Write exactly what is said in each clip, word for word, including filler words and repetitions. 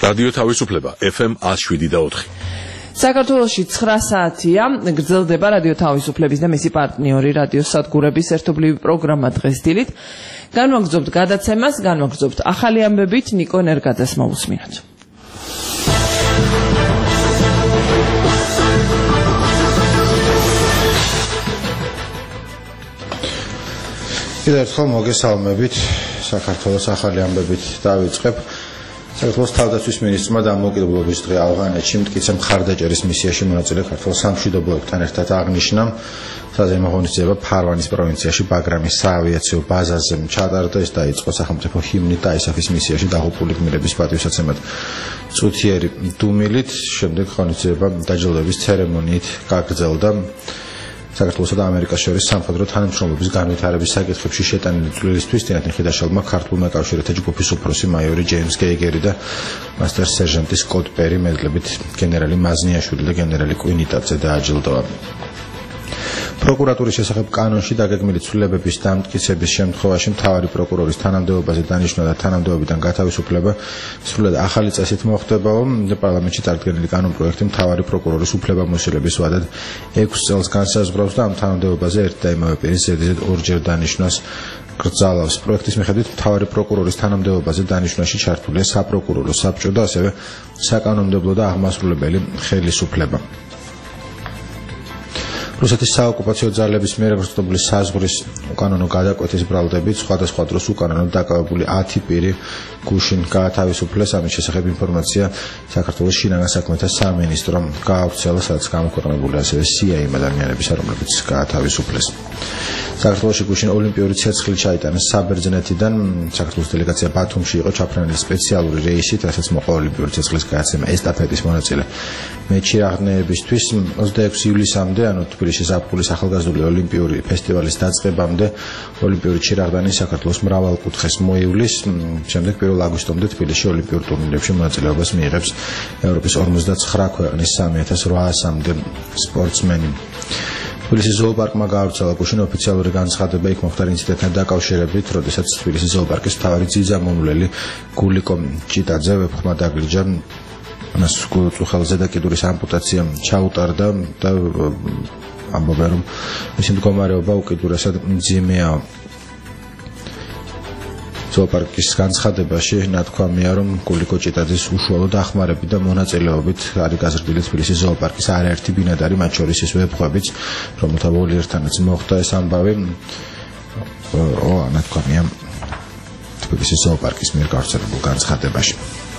რადიო თავისუფლება ეფ ემ one oh seven და four. საქართველოში ცხრა საათია გრძელდება რადიო თავისუფლების და მისი პარტნიორი რადიო სადგურების ერთობლივი პროგრამა დღეს დილით. განვაგრძობთ გადაცემას, განვაგრძობთ ახალი ამბებით, ნიკო ნერგაძეს მოვუსმინოთ. კიდევ ერთხელ მოგესალმებით, საქართველოს ახალი ამბებით დავიწყებ. საქართველოს თავდაცვის მინისტრმა დამოუკიდებლობის დღე ავღანეთში მტკიცე მხარდაჭერის მისიაში მონაწილე ქართველ სამშვიდობოებთან ერთად აღნიშნა, საზეიმო ღონისძიება ფარვანის პროვინციაში ბაგრამის საავიაციო ბაზაზე ჩატარდა. ეს დაიწყო სახელმწიფო ჰიმნით და აისაფის მისიაში დაღუპული გმირების პატივსაცემად წუთიერი დუმილით, შემდეგ ღონისძიება დაჯილდოების ცერემონიით გაგრძელდა. საქართველოსა და ამერიკას შორის სამხედრო თანამშრომლობის განვითარების საკითხებში შეტანილი წვლილისთვის დიანათი ხიდაშალმა ქართულ მეკავშირეთა ჯგუფის უფროსი მაიორი ჯეიმს გეიგერი და მასტერ სერჟანტი სკოტ პერი მედლებით გენერალი მაზნიაშვილი და გენერალი კვინიტაძე დააჯილდოვა. პროკურატურის შესახებ კანონში დაგეგმილი ცვლილებების დამტკიცების შემთხვევაში მთავარი პროკურორის თანამდებობაზე დანიშნვა და თანამდებობიდან გათავისუფლება სრულად ახალი წესით მოხდებაო. პარლამენტში წარდგენილი კანონპროექტი მთავარი პროკურორის უფლებამოსილების ვადად ექვს წელს განსაზღვრავს და ამ თანამდებობაზე ერთ და იმავე პირის ზედიზედ ორჯერ დანიშნვას გრძალავს. პროექტის მიხედვით მთავარი პროკურორის თანამდებობაზე დანიშნვაში ჩართულია საპროკურორო საბჭო და ასევე საკანონმდებლო და აღმასრულებელი ხელისუფლება. რუსეთის საოკუპაციო ძალების მიერ გრძნობილი საზღვრის უკანონო გადაკვეთის ბრალდებით სხვადასხვა დროს უკანონოდ დაკავებული ათი პირი გუშინ გაათავისუფლეს. ამის შესახებ ინფორმაცია საქართველოს შინაგან საქმეთა სამინისტრომ გაავრცელა, სადაც გამოქვეყნებული ასევე სიაიმ ადამიანების, რომლებიც გაათავისუფლეს. საქართველოში გუშინ ოლიმპიური ცეცხლი ჩაიტანეს საბერძნეთიდან. საქართველოს დელეგაცია ბათუმში იყო ჩაფრენილი სპეციალური რეისით, რასაც მოყვა ოლიმპიური ცეცხლის გადაცემა ესტაფეტის მონაწილე მეჩი აღნეებისთვის. ოცდაექვსი ივლისამდე, ანუ თბილისში ზაფხულის ახალგაზრდული ოლიმპიური ფესტივალის დაწყებამდე ოლიმპიური ჩირაღდანი საქართველოს მრავალ კუთხეს მოივლის. შემდეგ პირველ აგვისტომდე თბილისში ოლიმპიურ ტურნირებში მონაწილეობას მიიღებს ევროპის ორმოცდაცხრა ქვეყნის სამი ათას რვაასამდე სპორტსმენი. თბილისის ზოოპარკმა გაავრცელა გუშინ ოფიციალური განცხადება იქ მოხდარ ინციდენტთან დაკავშირებით, როდესაც თბილისის ზოოპარკის მთავარი ძიძამომვლელი გულიკო ჭიტაძე ვეფხმა დაგლიჯა, მას უხელზე და კიდურის ამპუტაცია ჩაუტარდა და ამბობენ, რომ მისი მდგომარეობა უკიდურესად მძიმეა. ზოოპარკის განცხადებაში ნათქვამია, რომ გულიკო ჭიტაძის უშუალო დახმარებით და მონაწილეობით არის გაზრდილი თბილისის ზოოპარკის არაერთი ბინადარი, მათ შორის ის ვეფხვებიც, რომელთა ვოლიერთანაც მოხდა ეს ამბავი. ნათქვამია თბილისის ზოოპარკის მიერ გავრცელებულ განცხადებაში.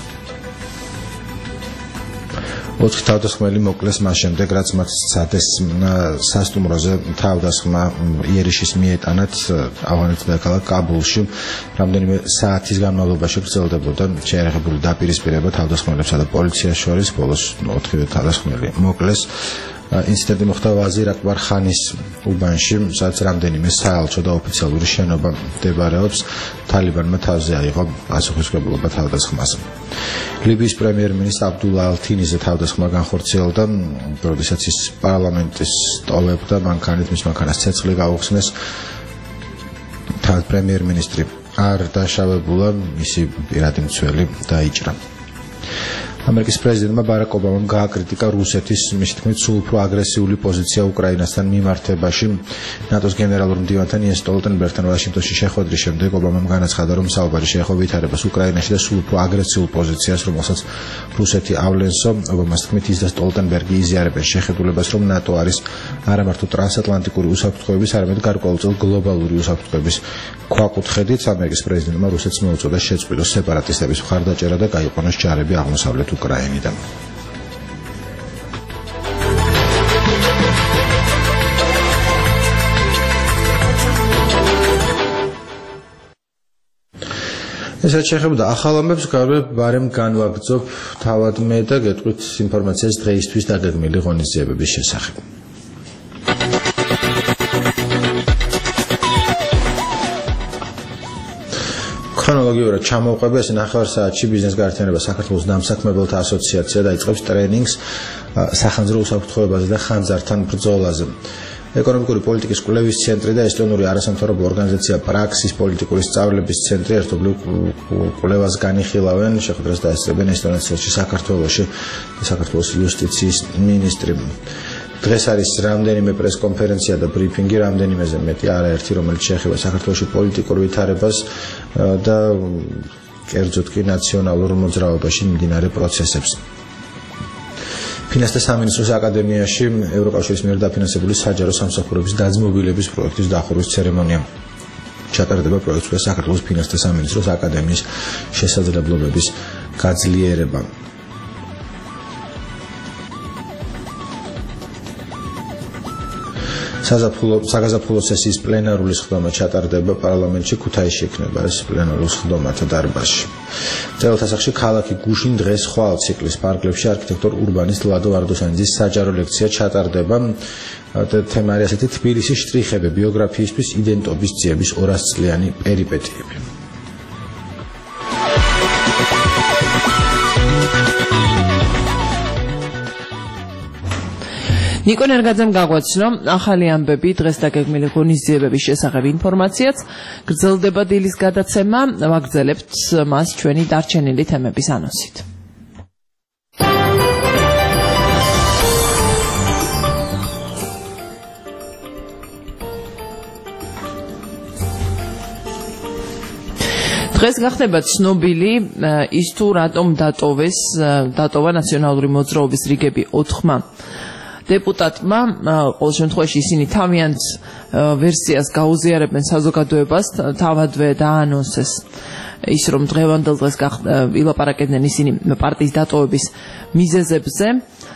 ოთხი თავდასხმელი მოკლეს მას შემდეგ, რაც მათ სცადეს სასტუმროზე თავდასხმა იერიშის მიეტანათ ავღანეთის დედაქალაქ კაბულში. რამდენიმე საათის განმავლობაში გრძელდებოდა შეერაღებული დაპირისპირება თავდასხმელებსა და პოლიციას შორის. ბოლოს ოთხივე თავდასხმელი მოკლეს. ინციდენტი მოხდა ვაზირ აკბარ ხანის უბანში, სადაც რამდენიმე საელჩო და ოფიციალური შენობა მდებარეობს. თალიბანმა თავზე აიღო პასუხისმგებლობა თავდასხმაზე. ლიბიის პრემიერ-მინისტრ აბდულა ალ-თინიზე თავდასხმა განხორციელდა, როდესაც ის პარლამენტის ტოვებდა, მანქანით მის მანქანას ცეცხლი გაუხსნეს. თავად პრემიერ-მინისტრი არ დაშავებულა, მისი პირადი მცველი დაიჭრა. ამერიკის პრეზიდენტმა ბარაკ ობამამ გააკრიტიკა რუსეთის, მისი თქმით, სულ უფრო აგრესიული პოზიცია უკრაინასთან მიმართებაში. ნატოს გენერალურ მდივანთან იენს სტოლტენბერგთან ვაშინგტონში შეხვედრის შემდეგ ობამამ განაცხადა, რომ საუბარი შეეხო ვითარებას უკრაინაში და სულ უფრო აგრესიულ პოზიციას, რომელსაც რუსეთი ავლენსო. ობამას თქმით, ის და სტოლტენბერგი იზიარებენ შეხედულებას, რომ ნატო არის არა მარტო ტრანსატლანტიკური უსაფრთხოების, არამედ გარკვეულწილ გლობალური უსაფრთხოების ქვაკუთხედით. ამერიკის პრეზიდენტმა რუსეთს მოუწოდა შეწყვიტოს სეპარატისტების მხარდაჭერა და გაიყვანოს ჯარები აღმოსავლეთ უკრაინიდან. ესაც შეეხება ახალ ამბებს გარემ განვაგრძობ თავად მე და გეტყვით ინფორმაციას დღეისთვის დაგეგმილი ღონისძიებების შესახებ. ქრონოლოგიურად ჩამოვყვება ეს ნახევარ საათში ბიზნეს გაერთიანება საქართველოს დამსაქმებელთა ასოციაცია დაიწყებს ტრენინგს სახანძრო უსაფრთხოებაზე და ხანძართან ბრძოლაზე. ეკონომიკური პოლიტიკის კვლევის ცენტრი და ესტონური არასამთავრობო ორგანიზაცია პრაქსის პოლიტიკური სწავლების ცენტრი ერთობლივ კვლევას განიხილავენ, შეხვედრას დაესწრებენ ესტონეთში, საქართველოში, საქართველოს იუსტიციის მინისტრი. დღეს არის რამდენიმე პრესკონფერენცია და ბრიფინგი, რამდენიმეზე მეტი, არაერთი, რომელიც შეეხება საქართველოში პოლიტიკურ ვითარებას და კერძოდ კი ნაციონალურ მოძრაობაში მიმდინარე პროცესებს. ფინანსთა სამინისტროს აკადემიაში ევროკავშირის მიერ დაფინანსებული საჯარო სამსახურების დაძმობილების პროექტის დახურვის ცერემონია. ჩატარდება პროექტს საქართველოს ფინანსთა სამინისტროს აკადემიის შესაძლებლობების გაძლიერება. საგაზაფხულო სესიის პლენარული სხდომა ჩატარდება პარლამენტში, ქუთაისში იქნება ეს პლენარული სხდომათა დარბაზში. მწერალთა სახლში ქალაქი გუშინ დღეს ხვალ ციკლის პარკლებში არქიტექტორ ურბანისტ ლადო ვარდოსანიძის საჯარო ლექცია ჩატარდება. თემა არის ასეთი: თბილისის შტრიხები, ბიოგრაფიისთვის იდენტობის ძიების ორასწლიანი პერიპეტიები. ნიკო ნერგაძემ გაგვაცნო ახალი ამბები დღეს დაგეგმილი ღონისძიებების შესახებ ინფორმაციაც გრძელდება დილის გადაცემა, ვაგრძელებთ მას ჩვენი დარჩენილი თემების ანონსით. დღეს გახდება ცნობილი ის თუ რატომ დატოვეს დატოვა ნაციონალური მოძრაობის რიგები ოთხმა დეპუტატმა, ყოველ შემთხვევაში ისინი თავიანთ ვერსიას გაუზიარებენ საზოგადოებას, თავადვე დაანონსეს ის, რომ დღევანდელ დღეს ილაპარაკებდნენ ისინი პარტიის დატოვების მიზეზებზე.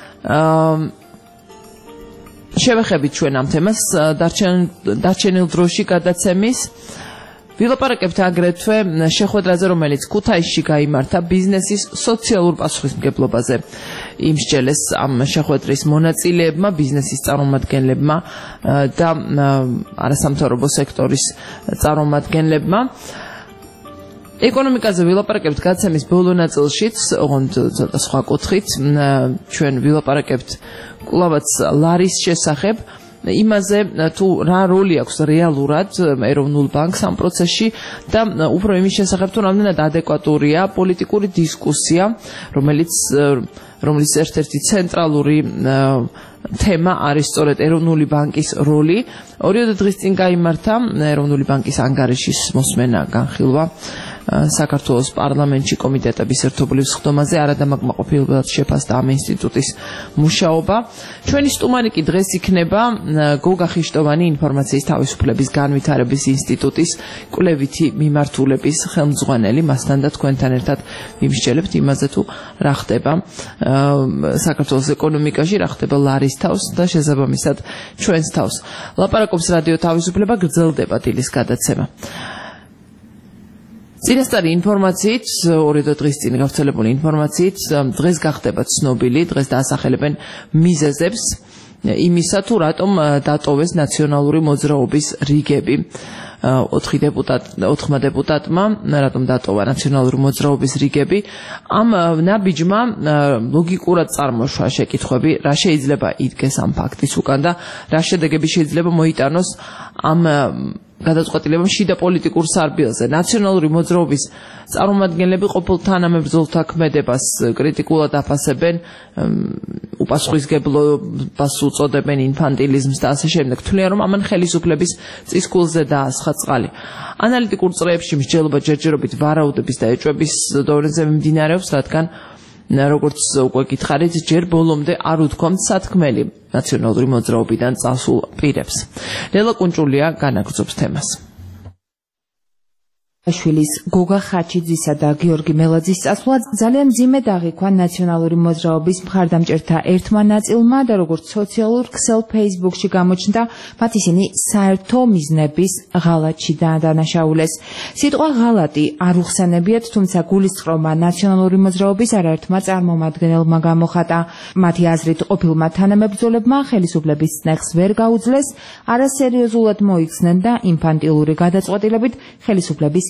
შევეხებით ჩვენ ამ თემას დარჩენილ დროში გადაცემის. ვილაპარაკებთ აგრეთვე შეხვედრაზე, რომელიც ქუთაისში გაიმართა ბიზნესის სოციალურ პასუხისმგებლობაზე. იმსჯელეს ამ შეხვედრის მონაწილეებმა, ბიზნესის წარმომადგენლებმა და არასამთავრობო სექტორის წარმომადგენლებმა. ეკონომიკაზე ვილაპარაკებთ გადაცემის ბოლო ნაწილშიც, ოღონდ ცოტა სხვა კუთხით, ჩვენ ვილაპარაკებთ კვლავაც ლარის შესახებ. იმაზე თუ რა როლი აქვს რეალურად ეროვნულ ბანკს ამ პროცესში და უფრო იმის შესახებ თუ რამდენად ადეკვატურია პოლიტიკური დისკუსია, რომელიც რომლის ერთ-ერთი ცენტრალური თემა არის სწორედ ეროვნული ბანკის როლი. ორიოდე დღის წინ გაიმართა ეროვნული ბანკის ანგარიშის მოსმენა, განხილვა საქართველოს პარლამენტში კომიტეტების ერთობლივ სხდომაზე, არადამაკმაყოფილებლად შეფასდა ამ ინსტიტუტის მუშაობა. ჩვენი სტუმარი კი დღეს იქნება გოგა ხიშტოვანი, ინფორმაციის თავისუფლების განვითარების ინსტიტუტის კვლევითი მიმართულების ხელმძღვანელი. მასთან და თქვენთან ერთად ვიმსჯელებთ იმაზე თუ რა ხდება საქართველოს ეკონომიკაში, რა ხდება ლარის თავს და შესაბამისად ჩვენს თავს. ლაპარაკობს რადიო თავისუფლება, გრძელდება დილის გადაცემა. წინასწარი ინფორმაციით, ორი დღის წინ გავრცელებული ინფორმაციით, დღეს გახდება ცნობილი, დღეს დაასახელებენ მიზეზებს იმისა, თუ რატომ დატოვეს ნაციონალური მოძრაობის რიგები. ოთხი დეპუტატ, ოთხმა დეპუტატმა რატომ დატოვა ნაციონალური მოძრაობის რიგები. ამ ნაბიჯმა ლოგიკურად წარმოშვა შეკითხვები, რა შეიძლება იდგეს ამ ფაქტის უკან და რა შედეგები შეიძლება მოიტანოს ამ გადაწყვეტილებამ შიდა პოლიტიკურ სარბიელზე. ნაციონალური მოძრაობის წარმომადგენლები ყოფილ თანამებრძოლთა ქმედებას კრიტიკულად აფასებენ, უპასუხისმგებლობას უწოდებენ, ინფანტილიზმს და ასე შემდეგ. თვლიან, რომ ამან ხელისუფლების წისქვილზე დაასხა წყალი. ანალიტიკურ წრეებში მსჯელობა ჯერჯერობით ვარაუდების და ეჭვების დონეზე მიმდინარეობს, რადგან როგორც უკვე გითხარით, ჯერ ბოლომდე არ უთქვამთ სათქმელი ნაციონალური მოძრაობიდან წასულ პირებს. ლელა კუნჭულია განაგრძობს თემას. შვილის გოგა ხაჩიძისა და გიორგი მელაძის წასვლა ძალიან მძიმედ აღიქვა ნაციონალური მოძრაობის მხარდამჭერთა ერთმა ნაწილმა და როგორც სოციალურ ქსელ ფეისბუქში გამოჩნდა, მათ ისინი საერთო მიზნების ღალატში დაადანაშაულეს. სიტყვა ღალატი არ უხსენებიათ, თუმცა გულისწყრომა ნაციონალური მოძრაობის არაერთმა წარმომადგენელმა გამოხატა. მათი აზრით, ყოფილმა თანამებრძოლებმა ხელისუფლების წნეხს ვერ გაუძლეს, არასერიოზულად მოიხსნენ და ინფანტილური გადაწყვეტილებით ხელისუფლების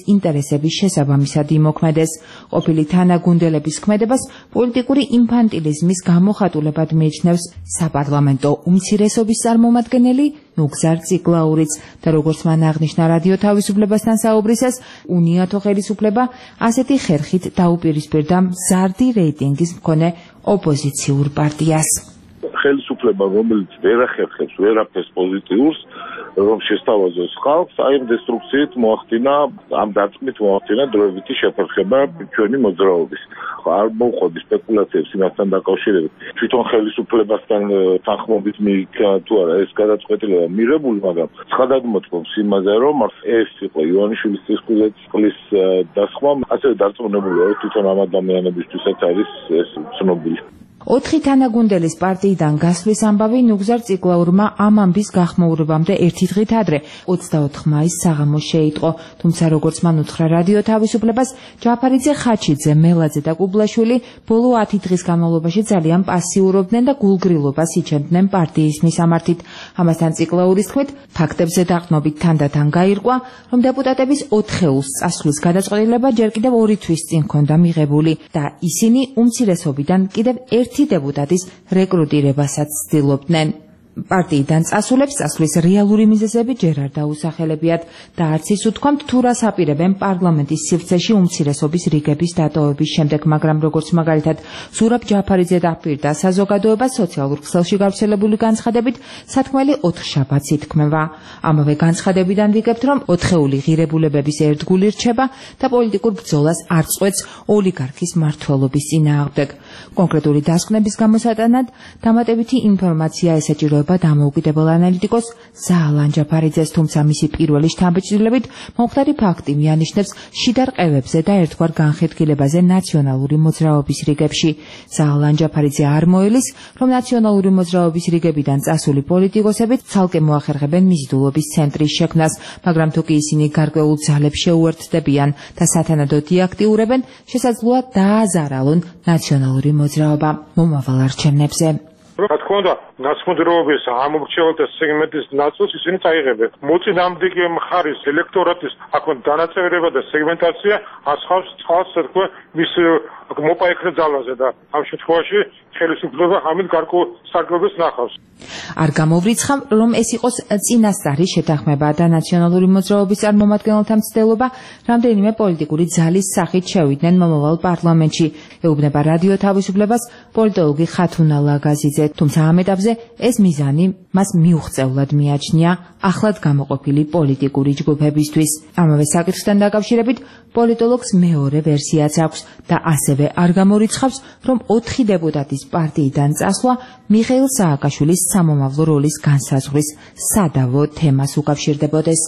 ინტერესების შესაბამისად იმოქმედეს. ყოფილი თანაგუნდელების ქმედებას პოლიტიკური ინფანტილიზმის გამოხატულებად მიიჩნევს საპარლამენტო უმცირესობის წარმომადგენელი ნუგზარ ციკლაურიც და როგორც მან აღნიშნა რადიო თავისუფლებასთან საუბრისას, უნიათო ხელისუფლება ასეთი ხერხით დაუპირისპირდა მზარდი რეიტინგის მქონე ოპოზიციურ პარტიას. ხელისუფლება, რომელიც ვერ ახერხებს ვერაფერს პოზიტიურს, რომ შესთავაზოს ხალხს, აი ამ დესტრუქციით მოახდინა, ამ დარტყმით მოახდინა დროებითი შეფერხება ჩვენი მოძრაობის. არ მოუყვები სპეკულაციებს იმასთან დაკავშირებით. თვითონ ხელისუფლებასთან თანხმობით მიიქნა თუ არა ეს გადაწყვეტილება მიღებული, მაგრამ ცხადად მოთხოვს იმაზე, რომ ეს იყო ივანიშვილის წლის დასხმა, ასევე დარწმუნებულია, რომ თვითონ ამ ადამიანებისთვისაც არის ეს ცნობილი. ოთხი თანაგუნდელის პარტიიდან გასვლის ამბავი ნუგზარ ციკლაურმა ამ ამბის გახმაურებამდე ერთი დღით ადრე ოცდაოთხ მაისს საღამოს შეიტყო, თუმცა როგორც მან უთხრა რადიო თავისუფლებას, ჯაფარიძე, ხაჩიძე, მელაძე და კუბლაშვილი ბოლო ათი დღის განმავლობაში ძალიან პასიურობდნენ და გულგრილობას იჩენდნენ პარტიის მისამართით. ამასთან ციკლაურის თქმით, ფაქტებზე დაყრდნობით თანდათან გაირკვა, რომ დეპუტატების ოთხეულს წასვლის გადაწყვეტილება ჯერ კიდევ ორი თვის წინ ჰქონდა მიღებული და ისინი უმცირესობიდან კიდევ ერთ ერთი დეპუტატის რეკრუტირებასაც ცდილობდნენ. პარტიიდან წასულებს წასვლის რეალური მიზეზები ჯერ არ დაუსახელებიათ და არც ის უთქვამთ, თუ რას აპირებენ პარლამენტის სივრცეში უმცირესობის რიგების დატოვების შემდეგ, მაგრამ როგორც მაგალითად ზურაბ ჯაფარიძე დაპირდა საზოგადოებას სოციალურ ქსელში გავრცელებული განცხადებით, სათქმელი ოთხშაბათს ითქმება. ამავე განცხადებიდან ვიგებთ, რომ ოთხეული ღირებულებების ერთგული რჩება და პოლიტიკურ ბრძოლას არ წყვეტს ოლიგარქის მმართველობის წინააღმდეგ. კონკრეტული დასკვნების გამოსატანად დამატებითი ინფორმაცია ესაჭიროება დამოუკიდებელ ანალიტიკოს ზაალან ჯაფარიძეს, თუმცა მისი პირველი შთაბეჭდილებით მომხდარი ფაქტი მიანიშნებს შიდა რყევებზე და ერთგვარ განხეთქილებაზე ნაციონალური მოძრაობის რიგებში. ზაალან ჯაფარიძე არ მოელის, რომ ნაციონალური მოძრაობის რიგებიდან წასული პოლიტიკოსები ცალკე მოახერხებენ მიზიდულობის ცენტრის შექმნას, მაგრამ თუ კი ისინი გარკვეულ ძალებს შეუერთდებიან და სათანადოდ იაქტიურებენ, შესაძლოა დააზარალონ ნაციონალური მოძრაობა მომავალ არჩევნებზე. რა თქმა უნდა, ნაცმოძრაობის ამორჩეულთა სეგმენტის ნაწილს ისინი წაიღებენ. მოწინააღმდეგე მხარის ელექტორატის აქონ დანაწევრება და სეგმენტაცია ასხავს წყალს, თქო, მის მოპაექრე ძალაზე და ამ შემთხვევაში ხელისუფლება ამით გარკვეულ სარგებლობას ნახავს. არ გამოვრიცხავ, რომ ეს იყოს წინასწარი შეთანხმება და ნაციონალური მოძრაობის წარმომადგენელთა მცდელობა რამდენიმე პოლიტიკური ძალის სახით შევიდნენ მომავალ პარლამენტში, ეუბნება რადიო თავისუფლებას პოლიტოლოგი ხათუნა ლაგაზიძე, თუმცა ამ ეტაპზე ეს მიზანი მას მიუღწევლად მიაჩნია ახლად გამოყოფილი პოლიტიკური ჯგუფებისთვის. ამავე საკითხთან დაკავშირებით პოლიტოლოგს მეორე ვერსიაც აქვს და ასევე არ გამორიცხავს, რომ ოთხი დეპუტატის პარტიიდან წასვლა მიხეილ სააკაშვილის სამომავლო როლის განსაზღვრის სადავო თემას უკავშირდებოდეს.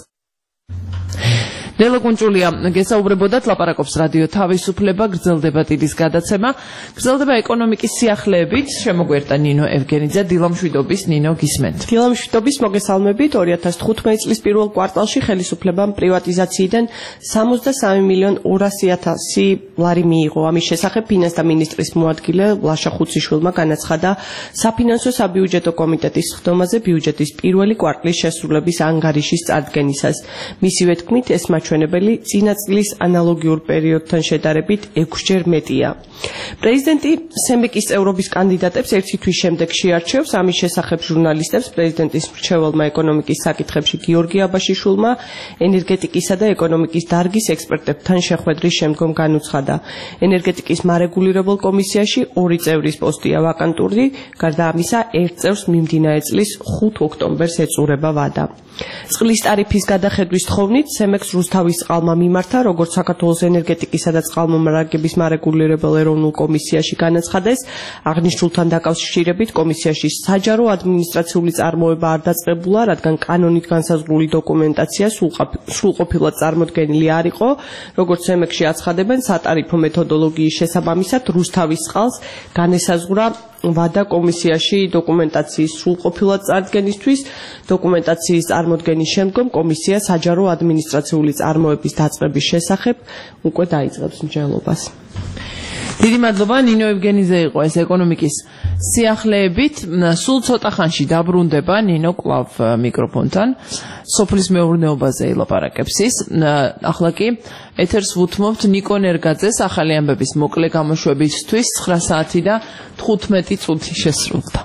ნელა კუნჭულია გესაუბრებოდათ, ლაპარაკობს რადიო თავისუფლება, გრძელდება ტიდის გადაცემა, გრძელდება ეკონომიკის სიახლეებით, შემოგვერთა ნინო ევგენიძე, დილამშვიდობის ნინო გისმენთ. დილამშვიდობის მოგესალმებით. ორი ათას თხუთმეტი წლის პირველ კვარტალში ხელისუფლებამ პრივატიზაციიდან სამოცდასამი მილიონ ორასი ათასი ლარი მიიღო. ამის შესახებ ფინანსთა მინისტრის მოადგილე ლაშა ხუციშვილმა განაცხადა საფინანსო საბიუჯეტო კომიტეტის სხდომაზე ბიუჯეტის პირველი კვარტლის შესრულების ანგარიშის წარდგენისას. მისივე თქმით, ეს მაჩვენებელი წინა წლის ანალოგიურ პერიოდთან შედარებით ექვსჯერ მეტია. პრეზიდენტი სემეკის წევრობის კანდიდატებს ერთი თვის შემდეგ შეარჩევს. ამის შესახებ ჟურნალისტებს პრეზიდენტის მრჩეველმა ეკონომიკის საკითხებში გიორგი აბაშიშვილმა ენერგეტიკისა და ეკონომიკის დარგის ექსპერტებთან შეხვედრის შემდგომ განუცხადა. ენერგეტიკის მარეგულირებელ კომისიაში ორი წევრის პოსტია ვაკანტური, გარდა ამისა ერთ წევრს მიმდინარე წლის ხუთ ოქტომბერს ეწურება ვადა. წყლის ტარიფის გადახედვის თხოვნით სემეკს რუსთავის წყალმა მიმართა, როგორც საქართველოს ენერგეტიკისა და წყალმომარაგების მარეგულირებელ ეროვნულ კომისიაში განაცხადეს. აღნიშნულთან დაკავშირებით კომისიაში საჯარო ადმინისტრაციული წარმოება არ დაწყებულა, რადგან კანონით განსაზღვრული დოკუმენტაცია სრულყოფილად წარმოდგენილი არ იყო. როგორც სემეკში აცხადებენ, სატარიფო მეთოდოლოგიის შესაბამისად რუსთავის წყალს განესაზღვრა ვადა კომისიაში დოკუმენტაციის სრულყოფილად წარდგენისთვის. დოკუმენტაციის წარმოდგენის შემდგომ კომისია საჯარო ადმინისტრაციული წარმოების დაწყების შესახებ უკვე დაიწყებს მსჯელობას. დიდი მადლობა ნინო ევგენიძე იყო ეს ეკონომიკის სიახლეებით. სულ ცოტა ხანში დაბრუნდება ნინო კლავ მიკროფონთან. სოფლის მეურნეობაზე ილაპარაკებს ის. ახლა კი ეთერს ვუთმობთ ნიკო ნერგაძეს ახალი ამბების მოკლე გამოშვებისთვის. ცხრა საათი და თხუთმეტი წუთი შესრულდა.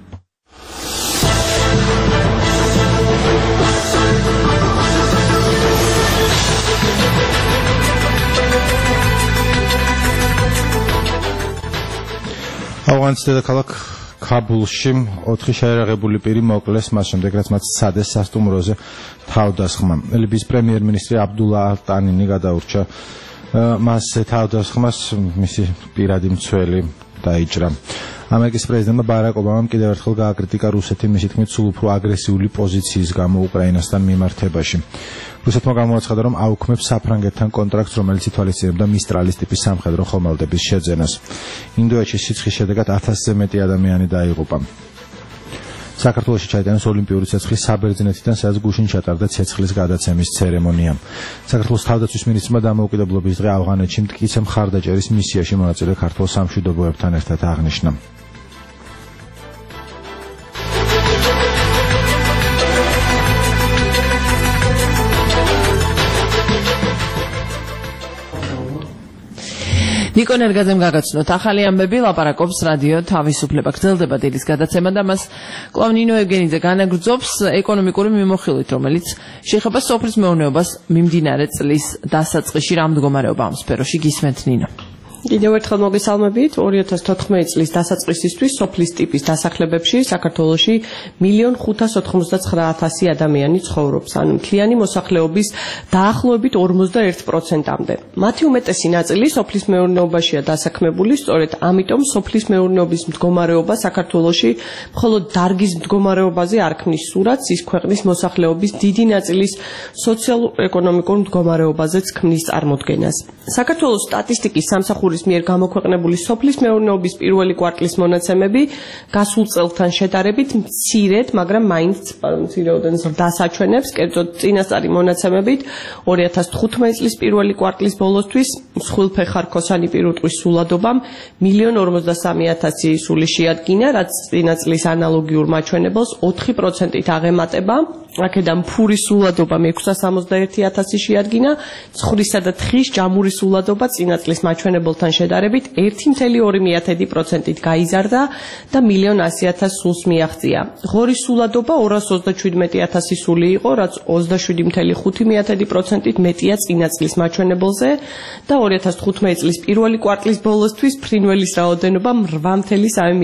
ავღანის დედაქალაქ ქაბულში ოთხი შეერაღებული პირი მოკლეს მას შემდეგ რაც მათ სცადეს სასტუმროზე თავდასხმა. ლიბიის პრემიერ-მინისტრი აბდულა ალ-ტანინი გადაურჩა მას თავდასხმას მისი პირადი მცველი დაიჭრა. ამერიკის პრეზიდენტმა ბარაკ ობამამ კიდევ ერთხელ გააკრიტიკა რუსეთი მისი თქმით სულ უფრო აგრესიული პოზიციის გამო უკრაინასთან მიმართებაში. რუსეთმა გამოაცხადა, რომ აუქმებს საფრანგეთთან კონტრაქტს, რომელიც ითვალისწინებდა მისტრალის ტიპის სამხედრო ხომალდების შეძენას. ინდოეთში სიცხის შედეგად ათასზე მეტი ადამიანი დაიღუპა. საქართველოში ჩაიტანეს ოლიმპიური ცეცხლის საბერძნეთიდან, სადაც გუშინ ჩატარდა ცეცხლის გადაცემის ცერემონია. საქართველოს თავდაცვის მინისტრმა დამოუკიდებლობის დღე ავღანეთში მტკიცე მხარდაჭერის მისიაში მონაწილე ქართველ სამშვიდობოებთან ერთად აღნიშნა. ნიკო ნერგაძემ გაგაცნოთ ახალი ამბები, ლაპარაკობს რადიო თავისუფლება. გრძელდება დილის გადაცემა და მას კვლავ ნინო ევგენიძე განაგრძობს ეკონომიკური მიმოხილვით, რომელიც შეეხება სოფლის მეურნეობას მიმდინარე წლის დასაწყისში. რა მდგომარეობა ამ სფეროში გისმენთ ნინო? კიდევ ერთხელ მოგესალმებით. ორი ათას თოთხმეტი წლის დასაწყისისთვის სოფლის ტიპის დასახლებებში საქართველოში მილიონ ხუთას ოთხმოცდაცხრა ათასი ადამიანი ცხოვრობს, ანუ მთლიანი მოსახლეობის დაახლოებით ორმოცდაერთ პროცენტამდე. მათი უმეტესი ნაწილი სოფლის მეურნეობაშია დასაქმებული, სწორედ ამიტომ სოფლის მეურნეობის მდგომარეობა საქართველოში მხოლოდ დარგის მდგომარეობაზე არ ქმნის სურათს, ის ქვეყნის მოსახლეობის დიდი ნაწილის სოციალურ-ეკონომიკურ მდგომარეობაზეც ქმნის წარმოდგენას. საქართველოს სტატისტიკის სამსახურის მიერ გამოქვეყნებული სოფლის მეურნეობის პირველი კვარტლის მონაცემები გასულ წელთან შედარებით მცირედ, მაგრამ მაინც მცირეოდენ ზრდას აჩვენებს. კერძოდ წინასწარი მონაცემებით ორი ათას თხუთმეტი წლის პირველი კვარტლის ბოლოსთვის მსხვილფეხა-რქოსანი პირუტყვის სულადობამ მილიონ ორმოცდასამი ათასი სული შეადგინა, რაც წინა წლის ანალოგიურ მაჩვენებელს ოთხი პროცენტით აღემატება. აქედან ფურის სულადობამ ექვსასამოცდაერთი ათასი შეადგინა, ცხრისა და თხის ჯამური სულადობა წინა წლის მაჩვენებელთან შედარებით ერთი კoma ორი პროცენტით გაიზარდა და მილიონ ასი ათას სულს მიაღწია. ღორის სულადობა ორას ოცდაშვიდმეტი ათასი სული იყო, რაც ოცდაშვიდი კoma ხუთი პროცენტით მეტია წინა წლის მაჩვენებელზე და ორი ათას თხუთმეტი წლის პირველი კვარტლის ბოლოსთვის ფრინველის რაოდენობა რვა კoma სამი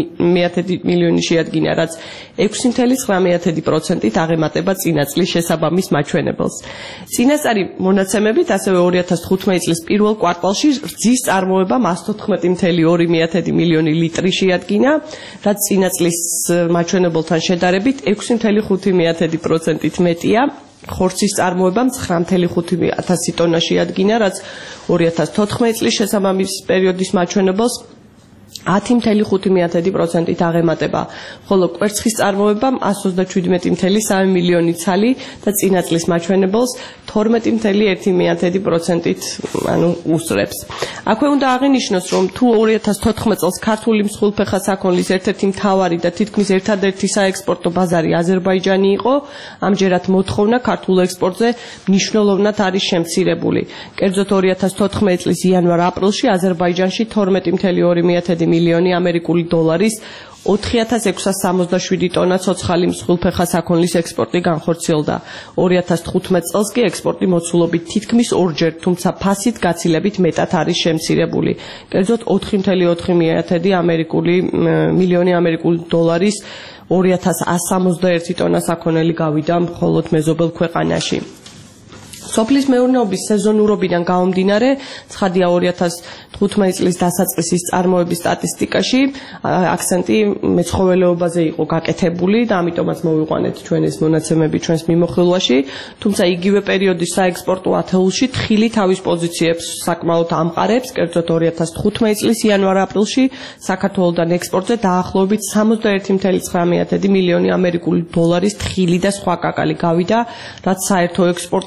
მილიონი შეადგინა, რაც ექვსი კoma ცხრა პროცენტით აღემატება წინა წლის შესაბამის მაჩვენებელს. წინასწარი მონაცემებით ასევე ორი ათას თხუთმეტი წლის პირველ კვარტალში რძის წარმოება ას თოთხმეტი კoma ორი მილიონი ლიტრი შეადგინა, რაც წინა წლის მაჩვენებელთან შედარებით ექვსი კoma ხუთი პროცენტით მეტია. ხორცის წარმოება ცხრა კoma ხუთი ათასი ტონა შეადგინა, რაც ორი ათას თოთხმეტი წლის შესაბამის პერიოდის მაჩვენებელს ათი კoma ხუთი პროცენტით აღემატება, ხოლო კვერცხის წარმოება ას ოცდაშვიდმეტი კoma სამი მილიონი ცალი და წინა წლის მაჩვენებელს თორმეტი კoma ერთი პროცენტით ანუ უსწრებს. აქვე უნდა აღინიშნოს, რომ თუ ორი ათას თოთხმეტი წელს ქართული მსხვილფეხა საქონლის ერთ-ერთი მთავარი და თითქმის ერთადერთი საექსპორტო ბაზარი აზერბაიჯანი იყო, ამჯერად მოთხოვნა ქართულ ექსპორტზე მნიშვნელოვნად არის შემცირებული. კერძოდ ორი ათას თოთხმეტი წლის იანვარ-აპრილში აზერბაიჯანში თორმეტი კoma ორი მილიონი ამერიკული დოლარის ოთხი ათას ექვსას სამოცდაშვიდი ტონა ცოცხალი მსხვილფეხა საქონლის ექსპორტი განხორციელდა. ორი ათას თხუთმეტი წელს კი ექსპორტი მოცულობით თითქმის ორჯერ, თუმცა ფასით გაცილებით მეტად არის შემცირებული. კერძოდ ოთხი კoma ოთხი ამერიკული მილიონი ამერიკული დოლარის ორი ათას სამოცდაერთი ტონა საქონელი გავიდა მხოლოდ მეზობელ ქვეყანაში. სოფლის მეურნეობის სეზონურობიდან გამომდინარე, ცხადია ორი ათას თხუთმეტი წლის დასაწყისის წარმოების სტატისტიკაში აქცენტი მეცხოველეობაზე იყო გაკეთებული და ამიტომაც მოვიყვანეთ ჩვენ ეს მონაცემები ჩვენს მიმოხილვაში, თუმცა იგივე პერიოდის საექსპორტო ათეულში თხილი თავის პოზიციებს საკმაოდ ამყარებს, კერძოდ ორი ათას თხუთმეტი წლის იანვარ-აპრილში საქართველოსთან ექსპორტზე დაახლოებით სამოცდაერთი კoma ცხრა მილიონი ამერიკული დოლარის თხილი და სხვა კაკალი გავიდა, რაც საერთო ექსპორტის ცხრა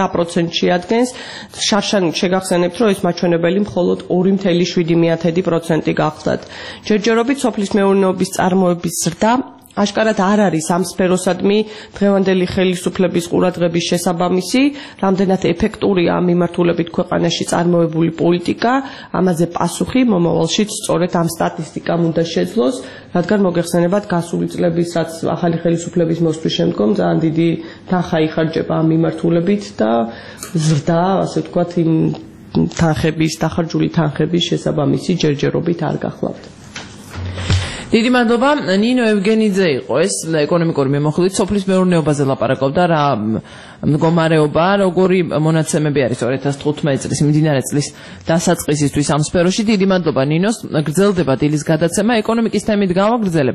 ოცდაოთხ პროცენტს შეადგენს. შარშან შეგახსენებთ, რომ ეს მაჩვენებელი მხოლოდ ორი კoma შვიდი პროცენტი გახლდათ. ჯერჯერობით სოფლის მეურნეობის წარმოების ზრდა აშკარად არ არის ამ სფეროსადმი დღევანდელი ხელისუფლების ყურადღების შესაბამისი, რამდენად ეფექტურია ამ მიმართულებით ქვეყანაში წარმოებული პოლიტიკა, ამაზე პასუხი მომავალშიც სწორედ ამ სტატისტიკამ უნდა შეძლოს, რადგან მოგეხსენებათ გასული წლების, რაც ახალი ხელისუფლების მოსვლის შემდგომ ძალიან დიდი თანხა იხარჯება ამ მიმართულებით და ზრდა, ასე ვთქვათ, იმ თანხების, დახარჯული თანხების შესაბამისი ჯერჯერობით არ გახლავთ. დიდი მადლობა. ნინო ევგენიძე იყო ეს ეკონომიკური მიმოხილვით სოფლის მეურნეობაზე ლაპარაკობდა, რა მდგომარეობა, როგორი მონაცემები არის ორი ათას თხუთმეტი წლის მიმდინარე წლის დასაწყისისთვის ამ სფეროში. დიდი მადლობა ნინოს. გრძელდება დილის გადაცემა, ეკონომიკის თემით გავაგრძელებ.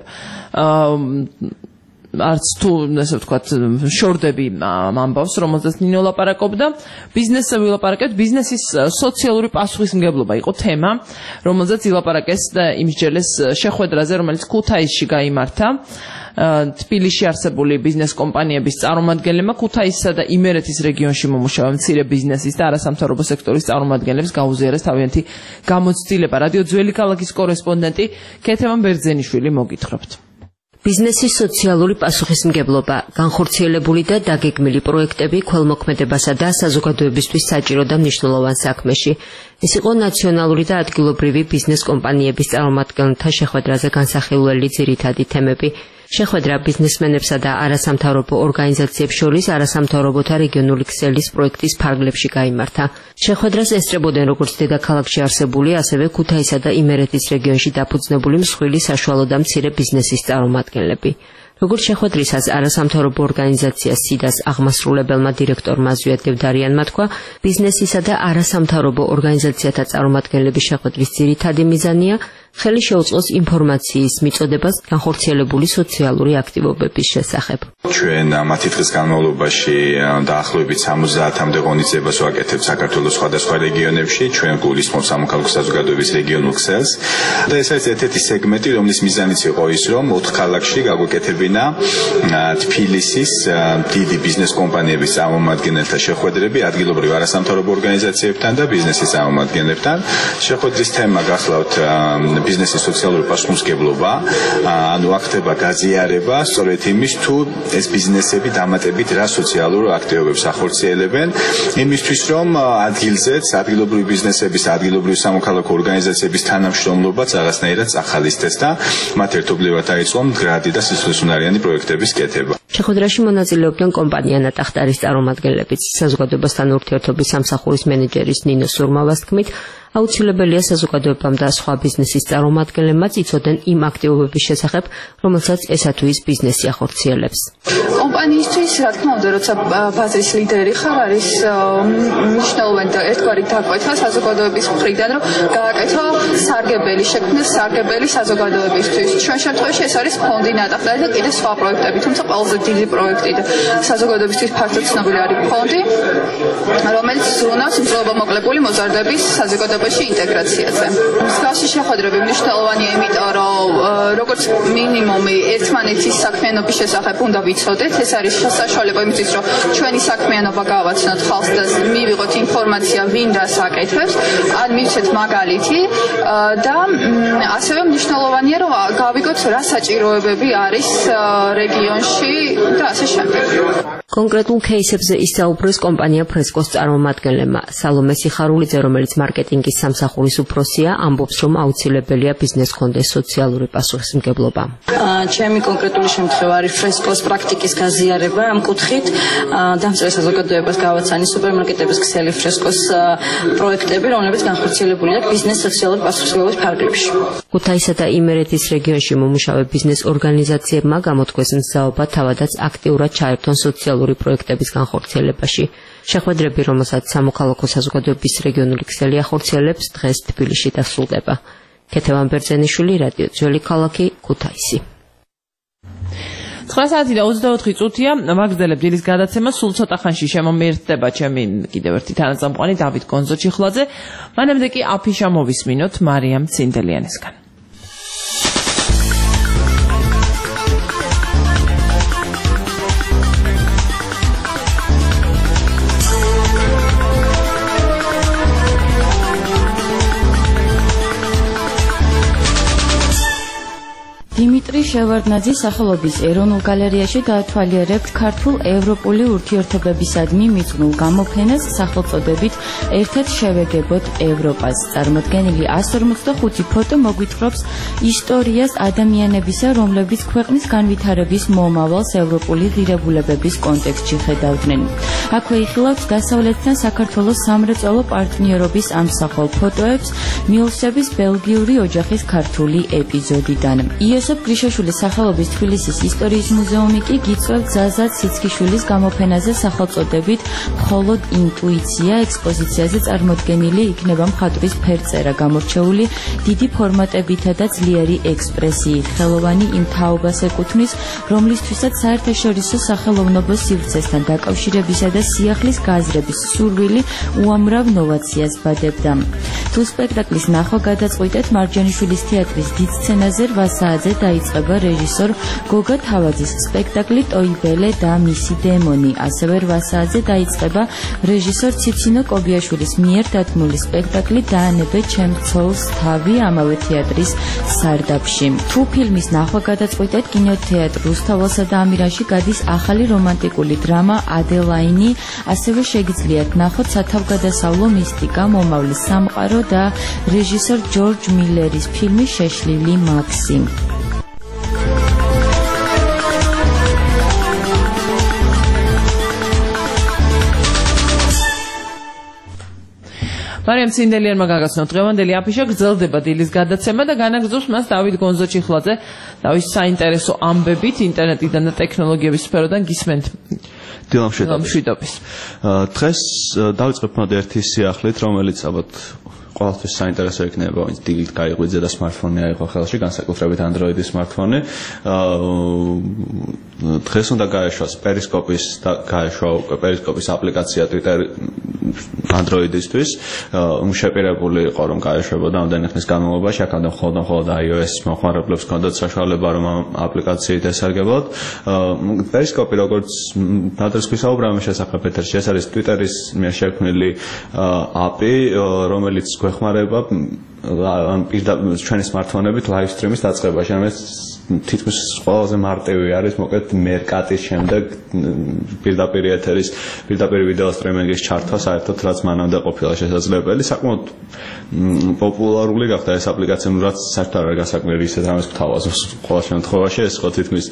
არც თუ ასე ვთქვათ შორდები ამბავს, რომელზეც ნინო ლაპარაკობდა. ბიზნესზე ვილაპარაკებთ, ბიზნესის სოციალური პასუხისმგებლობა იყო თემა, რომელზეც ილაპარაკეს და იმსჯელეს შეხვედრაზე, რომელიც ქუთაისში გაიმართა. თბილისში არსებული ბიზნეს კომპანიების წარმომადგენლებმა ქუთაისსა და იმერეთის რეგიონში მომუშავე მცირე ბიზნესის და არასამთავრობო სექტორის წარმომადგენლებს გაუზიარეს თავიანთი გამოცდილება. რადიო ძველი ქალაქის კორესპონდენტი ქეთევან ბერძენიშვილი მოგითხრობთ. ბიზნესის სოციალური პასუხისმგებლობა, განხორციელებული და დაგეგმილი პროექტები ქველმოქმედებასა და საზოგადოებისთვის საჭირო და მნიშვნელოვან საქმეში. ეს იყო ნაციონალური და ადგილობრივი ბიზნეს კომპანიების წარმომადგენელთა შეხვედრაზე განსახილველი ძირითადი თემები. შეხვედრა ბიზნესმენებსა და არასამთავრობო ორგანიზაციებს შორის არასამთავრობოთა რეგიონული ქსელის პროექტის ფარგლებში გაიმართა. შეხვედრას ესწრებოდნენ როგორც დედაქალაქში არსებული, ასევე ქუთაისსა და იმერეთის რეგიონში დაფუძნებული მსხვილი საშუალო და მცირე ბიზნესის წარმომადგენლები. როგორც შეხვედრისას არასამთავრობო ორგანიზაცია სიდას აღმასრულებელმა დირექტორმა ზვიად დევდარიანმა თქვა, ბიზნესისა და არასამთავრობო ორგანიზაციათა წარმომადგენლების შეხვედრის ძირითადი მიზანია ხელი შეუწყოს ინფორმაციის მიწოდებას განხორციელებული სოციალური აქტივობების შესახებ. ჩვენ მათი დღის განმავლობაში დაახლოებით სამოცდაათამდე ღონისძიებას ვაკეთებთ საქართველოს სხვადასხვა რეგიონებში, ჩვენ გულისხმობთ სამოქალაქო საზოგადოების რეგიონულ ქსელს და ეს არის ერთ-ერთი სეგმენტი, რომლის მიზანიც იყო ის, რომ ოთხ ქალაქში გაგვეკეთებინა თბილისის დიდი ბიზნეს კომპანიების წარმომადგენელთა შეხვედრები ადგილობრივ არასამთავრობო ორგანიზაციებთან და ბიზნესის წარმომადგენლებთან. შეხვედრის თემა გახლავთ ბიზნესის სოციალური პასუხისმგებლობა, ანუ აქ ხდება გაზიარება სწორედ იმის, თუ ეს ბიზნესები დამატებით რა სოციალურ აქტივობებს ახორციელებენ, იმისთვის რომ ადგილზეც ადგილობრივი ბიზნესების, ადგილობრივი სამოქალაქო ორგანიზაციების თანამშრომლობაც რაღაცნაირად ახალისდეს და მათ ერთობლივად დაიწყონ მდგრადი და სისხლისუნარიანი პროექტების კეთება. შეხვედრაში მონაწილეობდნენ კომპანია ნატახტარის წარმომადგენლებიც. საზოგადოებასთან ურთიერთობის სამსახურის მენეჯერის ნინო სურმავას თქმით, აუცილებელია საზოგადოებამ და სხვა ბიზნესის წარმომადგენლებმაც იცოდნენ იმ აქტივობების შესახებ, რომელსაც ესა თუ ის ბიზნესი ახორციელებს. კომპანიისთვის, რა თქმა უნდა, როცა ბაზრის ლიდერი ხარ, არის მნიშვნელოვანი და ერთგვარი დაკვეთა საზოგადოების მხრიდან, რომ გააკეთო სარგებელი, შექმნეს სარგებელი საზოგადოებისთვის. ჩვენ შემთხვევაში ეს არის ფონდი ნატახტარი და კიდე სხვა პროექტები, თუმცა ყველაზე დიდი პროექტი და საზოგადოებისთვის ფართოდ ცნობილი არის ფონდი, რომელიც ზრუნავს მძლავრობამოკლებული მოზარდების საზოგადოებაში ინტეგრაციაზე. მსგავსი შეხვედრები მნიშვნელოვანია, იმიტომ რომ როგორც მინიმუმი ერთმანეთის საქმიანობის შესახებ უნდა ვიცოდეთ, ეს არის საშუალება იმისთვის, რომ ჩვენი საქმიანობა გავაცნოთ ხალხს და მივიღოთ ინფორმაცია, ვინ რას აკეთებს, ან მივცეთ მაგალითი და ასევე მნიშვნელოვანია, რომ გავიგოთ რა საჭიროებები არის რეგიონში და ასე შემდეგ. კონკრეტულ кейსებზე ისაუბრეს კომპანია ფრესკოს წარმომადგენლებმა. სალომე სიხარულიძე, რომელიც მარკეტინგის სამსახურის უფროსია, ამბობს, რომ აუცილებელია ბიზნეს კონდეს სოციალური პასუხისმგებლობა. ჩემი კონკრეტული შემთხვევა არის ფრესკოს პრაქტიკის გაზიარება ამ კუთხით. დამწერე საზოგადოებას გავაცანი სუპერმარკეტების ქსელი ფრესკოს პროექტები, რომლებიც განხორციელებულია ბიზნეს სოციალური პასუხისმგებლობის ფარგლებში. ქუთაისსა და იმერეთის რეგიონში მომუშავე ბიზნეს ორგანიზაციებმა გამოთქვეს მზაობა თავადაც აქტიურად ჩაერთონ სოციალური პროექტების განხორციელებაში. შეხვედრები, რომელსაც სამოქალაქო საზოგადოების რეგიონული ქსელი ახორციელებს, დღეს თბილისში დასრულდება. ქეთევან ბერძენიშვილი, რადიო ძველი ქალაქი, ქუთაისი. ცხრა საათი და ოცდაოთხი წუთია, ვაგრძელებ დილის გადაცემა, სულ ცოტა ხანში შემომიერდება ჩემი კიდევ ერთი თანაწამყვანი დავით გონზო-ჩიხლაძე. მანამდე კი აფიშა მოვისმინოთ მარიამ ცინდელიანისგან. შევარდნაძის სახელობის ეროვნულ გალერეაში დაათვალიერებთ ქართულ ევროპული ურთიერთობებისადმი მიძღვნილ გამოფენას სახელწოდებით ერთად შევეგებოთ ევროპას. წარმოდგენილი εκατს ორმოცდახუთი ფოტო მოგვითხრობს ისტორიას ადამიანებისა, რომლებიც ქვეყნის განვითარების მომავალს ევროპული ღირებულებების კონტექსტში ხედავდნენ. აქვე იხილავთ დასავლეთთან საქართველოს სამრეწველო პარტნიორობის ამსახველ ფოტოებს მიოლსების ბელგიური ოჯახის ქართული ეპიზოდიდან. იოსებ გრიშაშვილის სახელობის თბილისის ისტორიის მუზეუმი კი გიწევთ ზაზა ციცქიშვილის გამოფენაზე სახელწოდებით მხოლოდ ინტუიცია. ექსპოზიციაზე წარმოდგენილი იქნება მხატვრის ფერწერა, გამორჩეული დიდი ფორმატებითა და ძლიერი ექსპრესიით. ხელოვანი იმ თაობას ეკუთვნის, რომლისთვისაც საერთაშორისო სახელოვნებო სივრცესთან დაკავშირებისა და სიახლის გაზრების სურვილი უამრავ ნოვაციას ბადებდა. თუ სპექტაკლის ნახვა გადაწყვიტეთ, მარჯანიშვილის თეატრის დიდ სცენაზე რვა საათზე დაიწყება რეჟისორ გოგა თავაძის სპექტაკლი ტოიბელე და მისი დემონი. ასევე რვა საათზე დაიწყება რეჟისორ ციცინო კობიაშვილის მიერ დადგმული სპექტაკლი დაანებე ჩემ ცოლს თავი ამავე თეატრის სარდაფში. თუ ფილმის ნახვა გადაწყვიტეთ, კინოთეატრ რუსთაველსა და ამირანში გადის ახალი რომანტიკული დრამა ადელაინი. ასევე შეგიძლიათ ნახოთ სათავგადასავლო მისტიკა, მომავლის სამყარო და რეჟისორ ჯორჯ მილერის ფილმი შეშლილი მაქსი. მარიამ ცინდელიანმა გაგაცნოთ დღევანდელი აფიშა, გრძელდება დილის გადაცემა და განაგრძობს მას დავით გონზო-ჩიხლაძე. დავის საინტერესო ამბებით ინტერნეტიდან და ტექნოლოგიების სფეროდან გისმენთ. დილამშვიდობის. დღეს დავიწყებ მოდ ერთი სიახლით, რომელიც ალბათ ყველასთვის საინტერესო იქნება, ვინც დილით გაიღვიძე და სმარტფონი აიღო ხელში, განსაკუთრებით Android-ის სმარტფონი. დღეს უნდა გაეშვას პერისკოპის და გაეშვა უკვე პერისკოპის აპლიკაცია Twitter Android-ისთვის. შეპირებული იყო, რომ გაეშვებოდა ამდენი ხნის განმავლობაში, აქამდე მხოლოდ მხოლოდ iOS მოხმარებლებს ჰქონდათ საშუალება, რომ ამ აპლიკაციით ესარგებლოთ. პერისკოპი, როგორც ადრეს ვისაუბრა ამის შესახებ ეთერში, ეს არის Twitter-ის მიერ შექმნილი აპი, რომელიც გვეხმარება პირდაპირ ჩვენი სმარტფონებით live stream-ის დაწყებაში. ამას თითქმის ყველაზე მარტივი არის, მოკლედ მერკატის შემდეგ პირდაპირ ეთერის, პირდაპირ ვიდეო სტრიმინგის ჩართვა, საერთოდ რაც მანამდე ყოფილა შესაძლებელი. საკმაოდ პოპულარული გახდა ეს აპლიკაცია, რაც საერთოდ არ გასაკვირი ისეთ რამეს გვთავაზობს ყოველ შემთხვევაში. ეს ხო თითქმის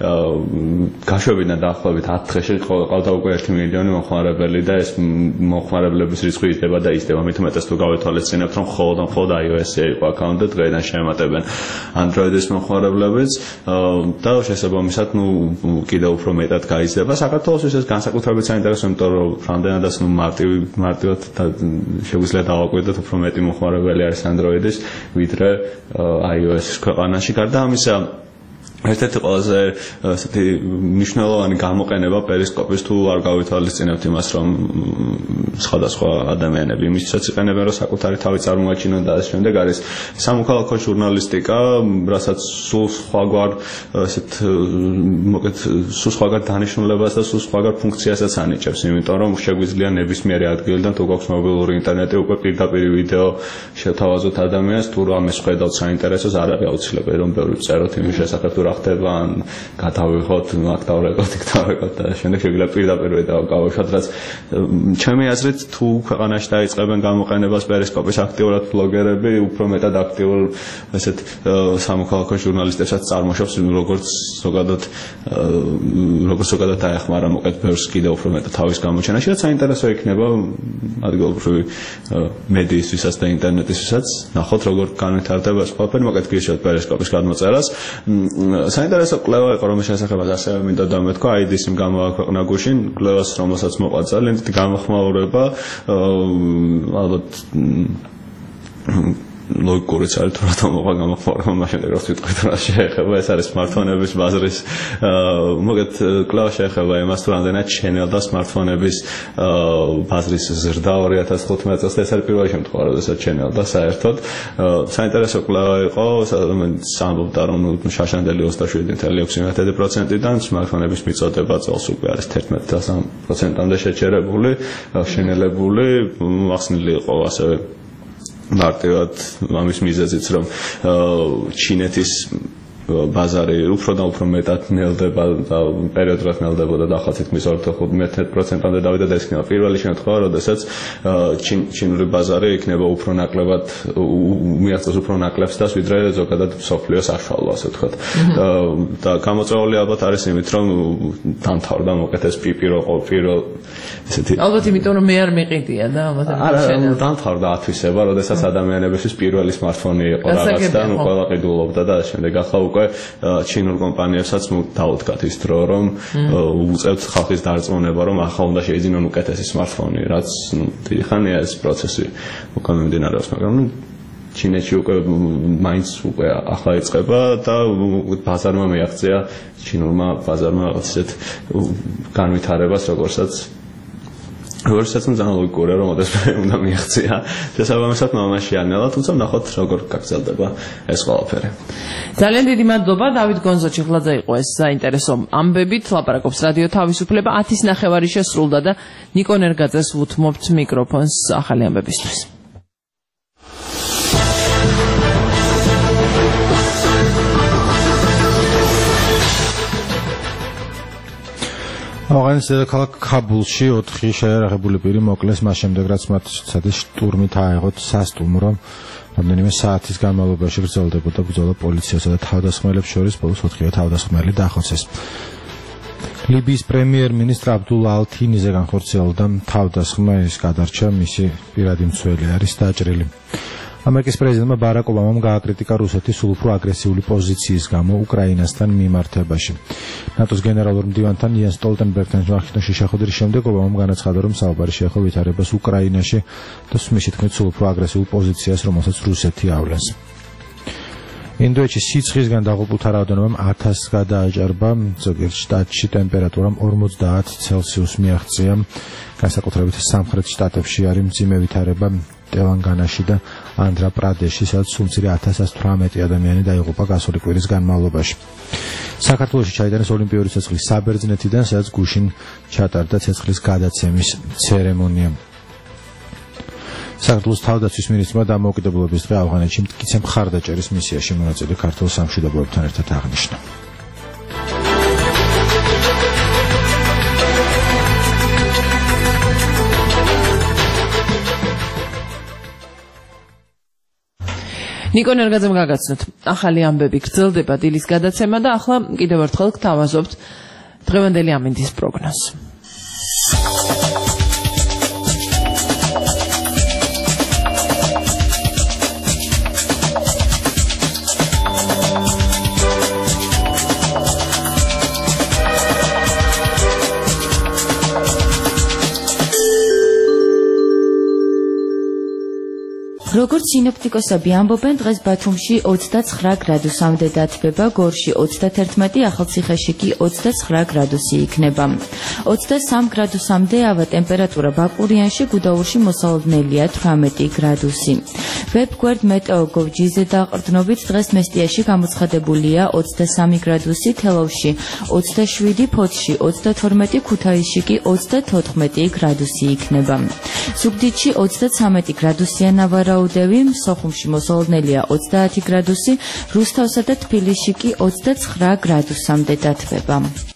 გაშვებიდან დაახლოებით ათ დღეში ყავდა უკვე ერთი მილიონი მოხმარებელი და ეს მოხმარებლების რიცხვი იზრდება და იზრდება. მით უმეტეს თუ გავითვალისწინებთ, რომ მხოლოდ მხოლოდ iOS-ი იყო აქაუნტი, დღეიდან შეემატებენ Android-ის მოხმარებლებიც და შესაბამისად, ნუ კიდევ უფრო მეტად გაიზრდება. საქართველოსთვის ეს განსაკუთრებით საინტერესო, იმიტომ რომ რამდენადაც ნუ მარტივი მარტივად შეგვიძლია დავაკვირდეთ, უფრო მეტი მოხმარებელი არის Android-ის, ვიდრე iOS-ის ქვეყანაში. გარდა ამისა, ერთ-ერთი ყველაზე ესეთი მნიშვნელოვანი გამოყენება პერისკოპის, თუ არ გავითვალისწინებთ იმას, რომ სხვადასხვა ადამიანები იმისთვისაც იყენებენ, რომ საკუთარი თავი წარმოაჩინონ და ამ შემდეგ არის სამოქალაქო ჟურნალისტიკა, რასაც სულ სხვაგვარ ესეთ მოკლედ სულ სხვაგვარ დანიშნულებას და სულ სხვაგვარ ფუნქციასაც ანიჭებს, იმიტომ რომ შეგვიძლია ნებისმიერი ადგილიდან, თუ გვაქვს მობილური ინტერნეტი, უკვე პირდაპირ ვიდეო შევთავაზოთ ადამიანს, თუ რამეს ხედავთ საინტერესოს, არ არის აუცილებელი რომ ბევრი წეროთ იმის შესახებ, თუ ხდება, ან გადავიღოთ, აქ დავრეკოთ, იქ დავრეკოთ და შემდეგ შეგვიძლია პირდაპირ ვიდეო გავუშვათ, რაც ჩემი აზრით, თუ ქვეყანაში დაიწყებენ გამოყენებას პერისკოპის აქტიურად ბლოგერები, უფრო მეტად აქტიურ ესეთ სამოქალაქო ჟურნალისტებსაც წარმოშობს, როგორც ზოგადად როგორც ზოგადად დაეხმარა მოკლედ ბევრს კიდევ უფრო მეტად თავის გამოჩენაში, რაც საინტერესო იქნება ადგილობრივი მედიისთვისაც და ინტერნეტისთვისაც. ნახოთ, როგორ განვითარდება ეს ყველაფერი, მოკლედ გიშოთ პერისკოპის გადმოწერას. საინტერესო კვლევა იყო, რომლის შესახებაც ასევე მინდა დამეთქვა, აიდის იმ გამოაქვეყნა გუშინ, კვლევას, რომელსაც მოყვა ძალიან დიდი გამოხმაურება, ალბათ ლოგიკურიც არის, თუ რატომ მოყვა გამოხმაურება, მაშინ როგორც ვიტყვით, რა შეეხება, ეს არის სმარტფონების ბაზრის, მოგეთ კვლევა შეეხება იმას, თუ რამდენად ჩენელდა სმარტფონების ბაზრის ზრდა ორი ათას თხუთმეტ წელს, ეს არის პირველი შემთხვევა, როდესაც ჩენელდა საერთოდ. საინტერესო კვლევა იყო, რომელიც ამბობდა, რომ შაშანდელი ოცდაშვიდი წუთი ექვსი პროცენტიდან სმარტფონების მიწოდება წელს უკვე არის თერთმეტ და სამი პროცენტამდე შეჩერებული, შენელებული, ახსნილი იყო ასევე მარტივად ამის მიზეზიც, რომ ჩინეთის ბაზარი უფრო და უფრო მეტად ნელდება და პერიოდულად ნელდებოდა და ახლა თითქმის ორი და ხუთმეტ პროცენტამდე დავიდა და ეს იქნება პირველი შემთხვევა, როდესაც ჩინური ბაზარი იქნება უფრო ნაკლებად მიაღწევს უფრო ნაკლებს და ვიდრე ზოგადად მსოფლიოს საშუალო, ასე ვთქვათ. და გამოწვეული ალბათ არის იმით, რომ დამთავრდა მოკეთ ეს პირველ პირველ ესეთი ალბათ იმიტომ რომ მე არ მიყიდია და ალბათ არა დამთავრდა ათვისება, როდესაც ადამიანებისთვის პირველი smartphone იყო რაღაც და ნუ ყველა ყიდულობდა და შემდეგ ახლა უკვე ჩინურ კომპანიებსაც დაუდგათ ის დრო, რომ უწევთ ხალხის დარწმუნება, რომ ახლა უნდა შეიძინონ უკეთესი smartphone, რაც ნუ დიდი ხანია ეს პროცესი უკვე მიმდინარეობს, მაგრამ ნუ ჩინეთში უკვე მაინც უკვე ახლა იწყება და ბაზარმა მიაღწია ჩინურმა ბაზარმა რაღაც ისეთ განვითარებას, როგორცაც როდესაც ძალიან ლოგიკურია, რომ ოდესმე უნდა მიაღწია შესაბამისად მამაშიანელა, თუმცა ნახოთ როგორ გაგრძელდება ეს ყველაფერი. ძალიან დიდი მადლობა დავით გონზო-ჩიხლაძე იყო ეს საინტერესო ამბებით, ლაპარაკობს რადიო თავისუფლება, ათის ნახევარი შესრულდა და ნიკო ნერგაძეს ვუთმობთ მიკროფონს ახალი ამბებისთვის. ავღანის დედაქალაქ ქაბულში ოთხი შეიარაღებული პირი მოკლეს მას შემდეგ, რაც მათ სადის შტურმით აეღოთ სასტუმრო. რამდენიმე საათის განმავლობაში გრძელდებოდა ბრძოლა პოლიციასა და თავდასხმელებს შორის, ბოლოს ოთხივე თავდასხმელი დაახოცეს. ლიბიის პრემიერ-მინისტრ აბდულ ალ-თინიზე განხორციელდა თავდასხმა, ის გადარჩა, მისი პირადი მცველი არის დაჭრილი. ამერიკის პრეზიდენტმა ბარაკ ობამამ გააკრიტიკა რუსეთის სულ უფრო აგრესიული პოზიციის გამო უკრაინასთან მიმართებაში. ნატოს გენერალურ მდივანთან იენს სტოლტენბერგთან ვაშინგტონში შეხვედრის შემდეგ ობამამ განაცხადა, რომ საუბარი შეეხო ვითარებას უკრაინაში და მისი თქმით სულ უფრო აგრესიულ პოზიციას, რომელსაც რუსეთი ავლენს. ინდოეთში სიცხისგან დაღუპულთა რაოდენობამ ათასს გადააჭარბა, ზოგიერთ შტატში ტემპერატურამ ორმოცდაათ ცელსიუსს მიაღწია. განსაკუთრებით სამხრეთ შტატებში არის მძიმე ვითარება. ტელანგანაში და ანდრა პრადეში, სადაც სულ ათას თვრამეტი ადამიანი დაიღუპა გასული კვირის განმავლობაში. საქართველოში ჩაიტანეს ოლიმპიური ცეცხლის საბერძნეთიდან, სადაც გუშინ ჩატარდა ცეცხლის გადაცემის ცერემონია. საქართველოს თავდაცვის მინისტრმა დამოუკიდებლობის დღე ავღანეთში მტკიცე მხარდაჭერის მისიაში მონაწილე ქართულ სამშვიდობოებთან ერთად აღნიშნა. ნიკო ნერგაძემ გაგაცნოთ. ახალი ამბები გრძელდება დილის გადაცემა და ახლა კიდევ ერთხელ გთავაზობთ დღევანდელი ამინდის პროგნოზს. როგორც სინოპტიკოსები ამბობენ, დღეს ბათუმში ოცდაცხრა გრადუსამდე დათბება, გორში ოცდაათი, ახალციხეში კი ოცდაცხრა გრადუსი იქნება. ოცდასამ გრადუსამდე ავა ტემპერატურა ბაკურიანში, გუდაურში მოსალოდნელია თვრამეტი გრადუსი. ვებგვერდ მეტეოგოვ.gz-ზე დაყრდნობით დღეს მესტიაში გამოცხადებულია ოცდასამი გრადუსი, თელავში ოცდაშვიდი, ფოთში ოცდათორმეტი, ქუთაისში კი ოცდათოთხმეტი გრადუსი იქნება. ზუგდიდში ოცდაცამეტი გრადუსია ნავარაუდევი, სოხუმში მოსალოდნელია ოცდაათი გრადუსი, რუსთავსა და თბილისში კი ოცდაცხრა გრადუსამდე დათბება.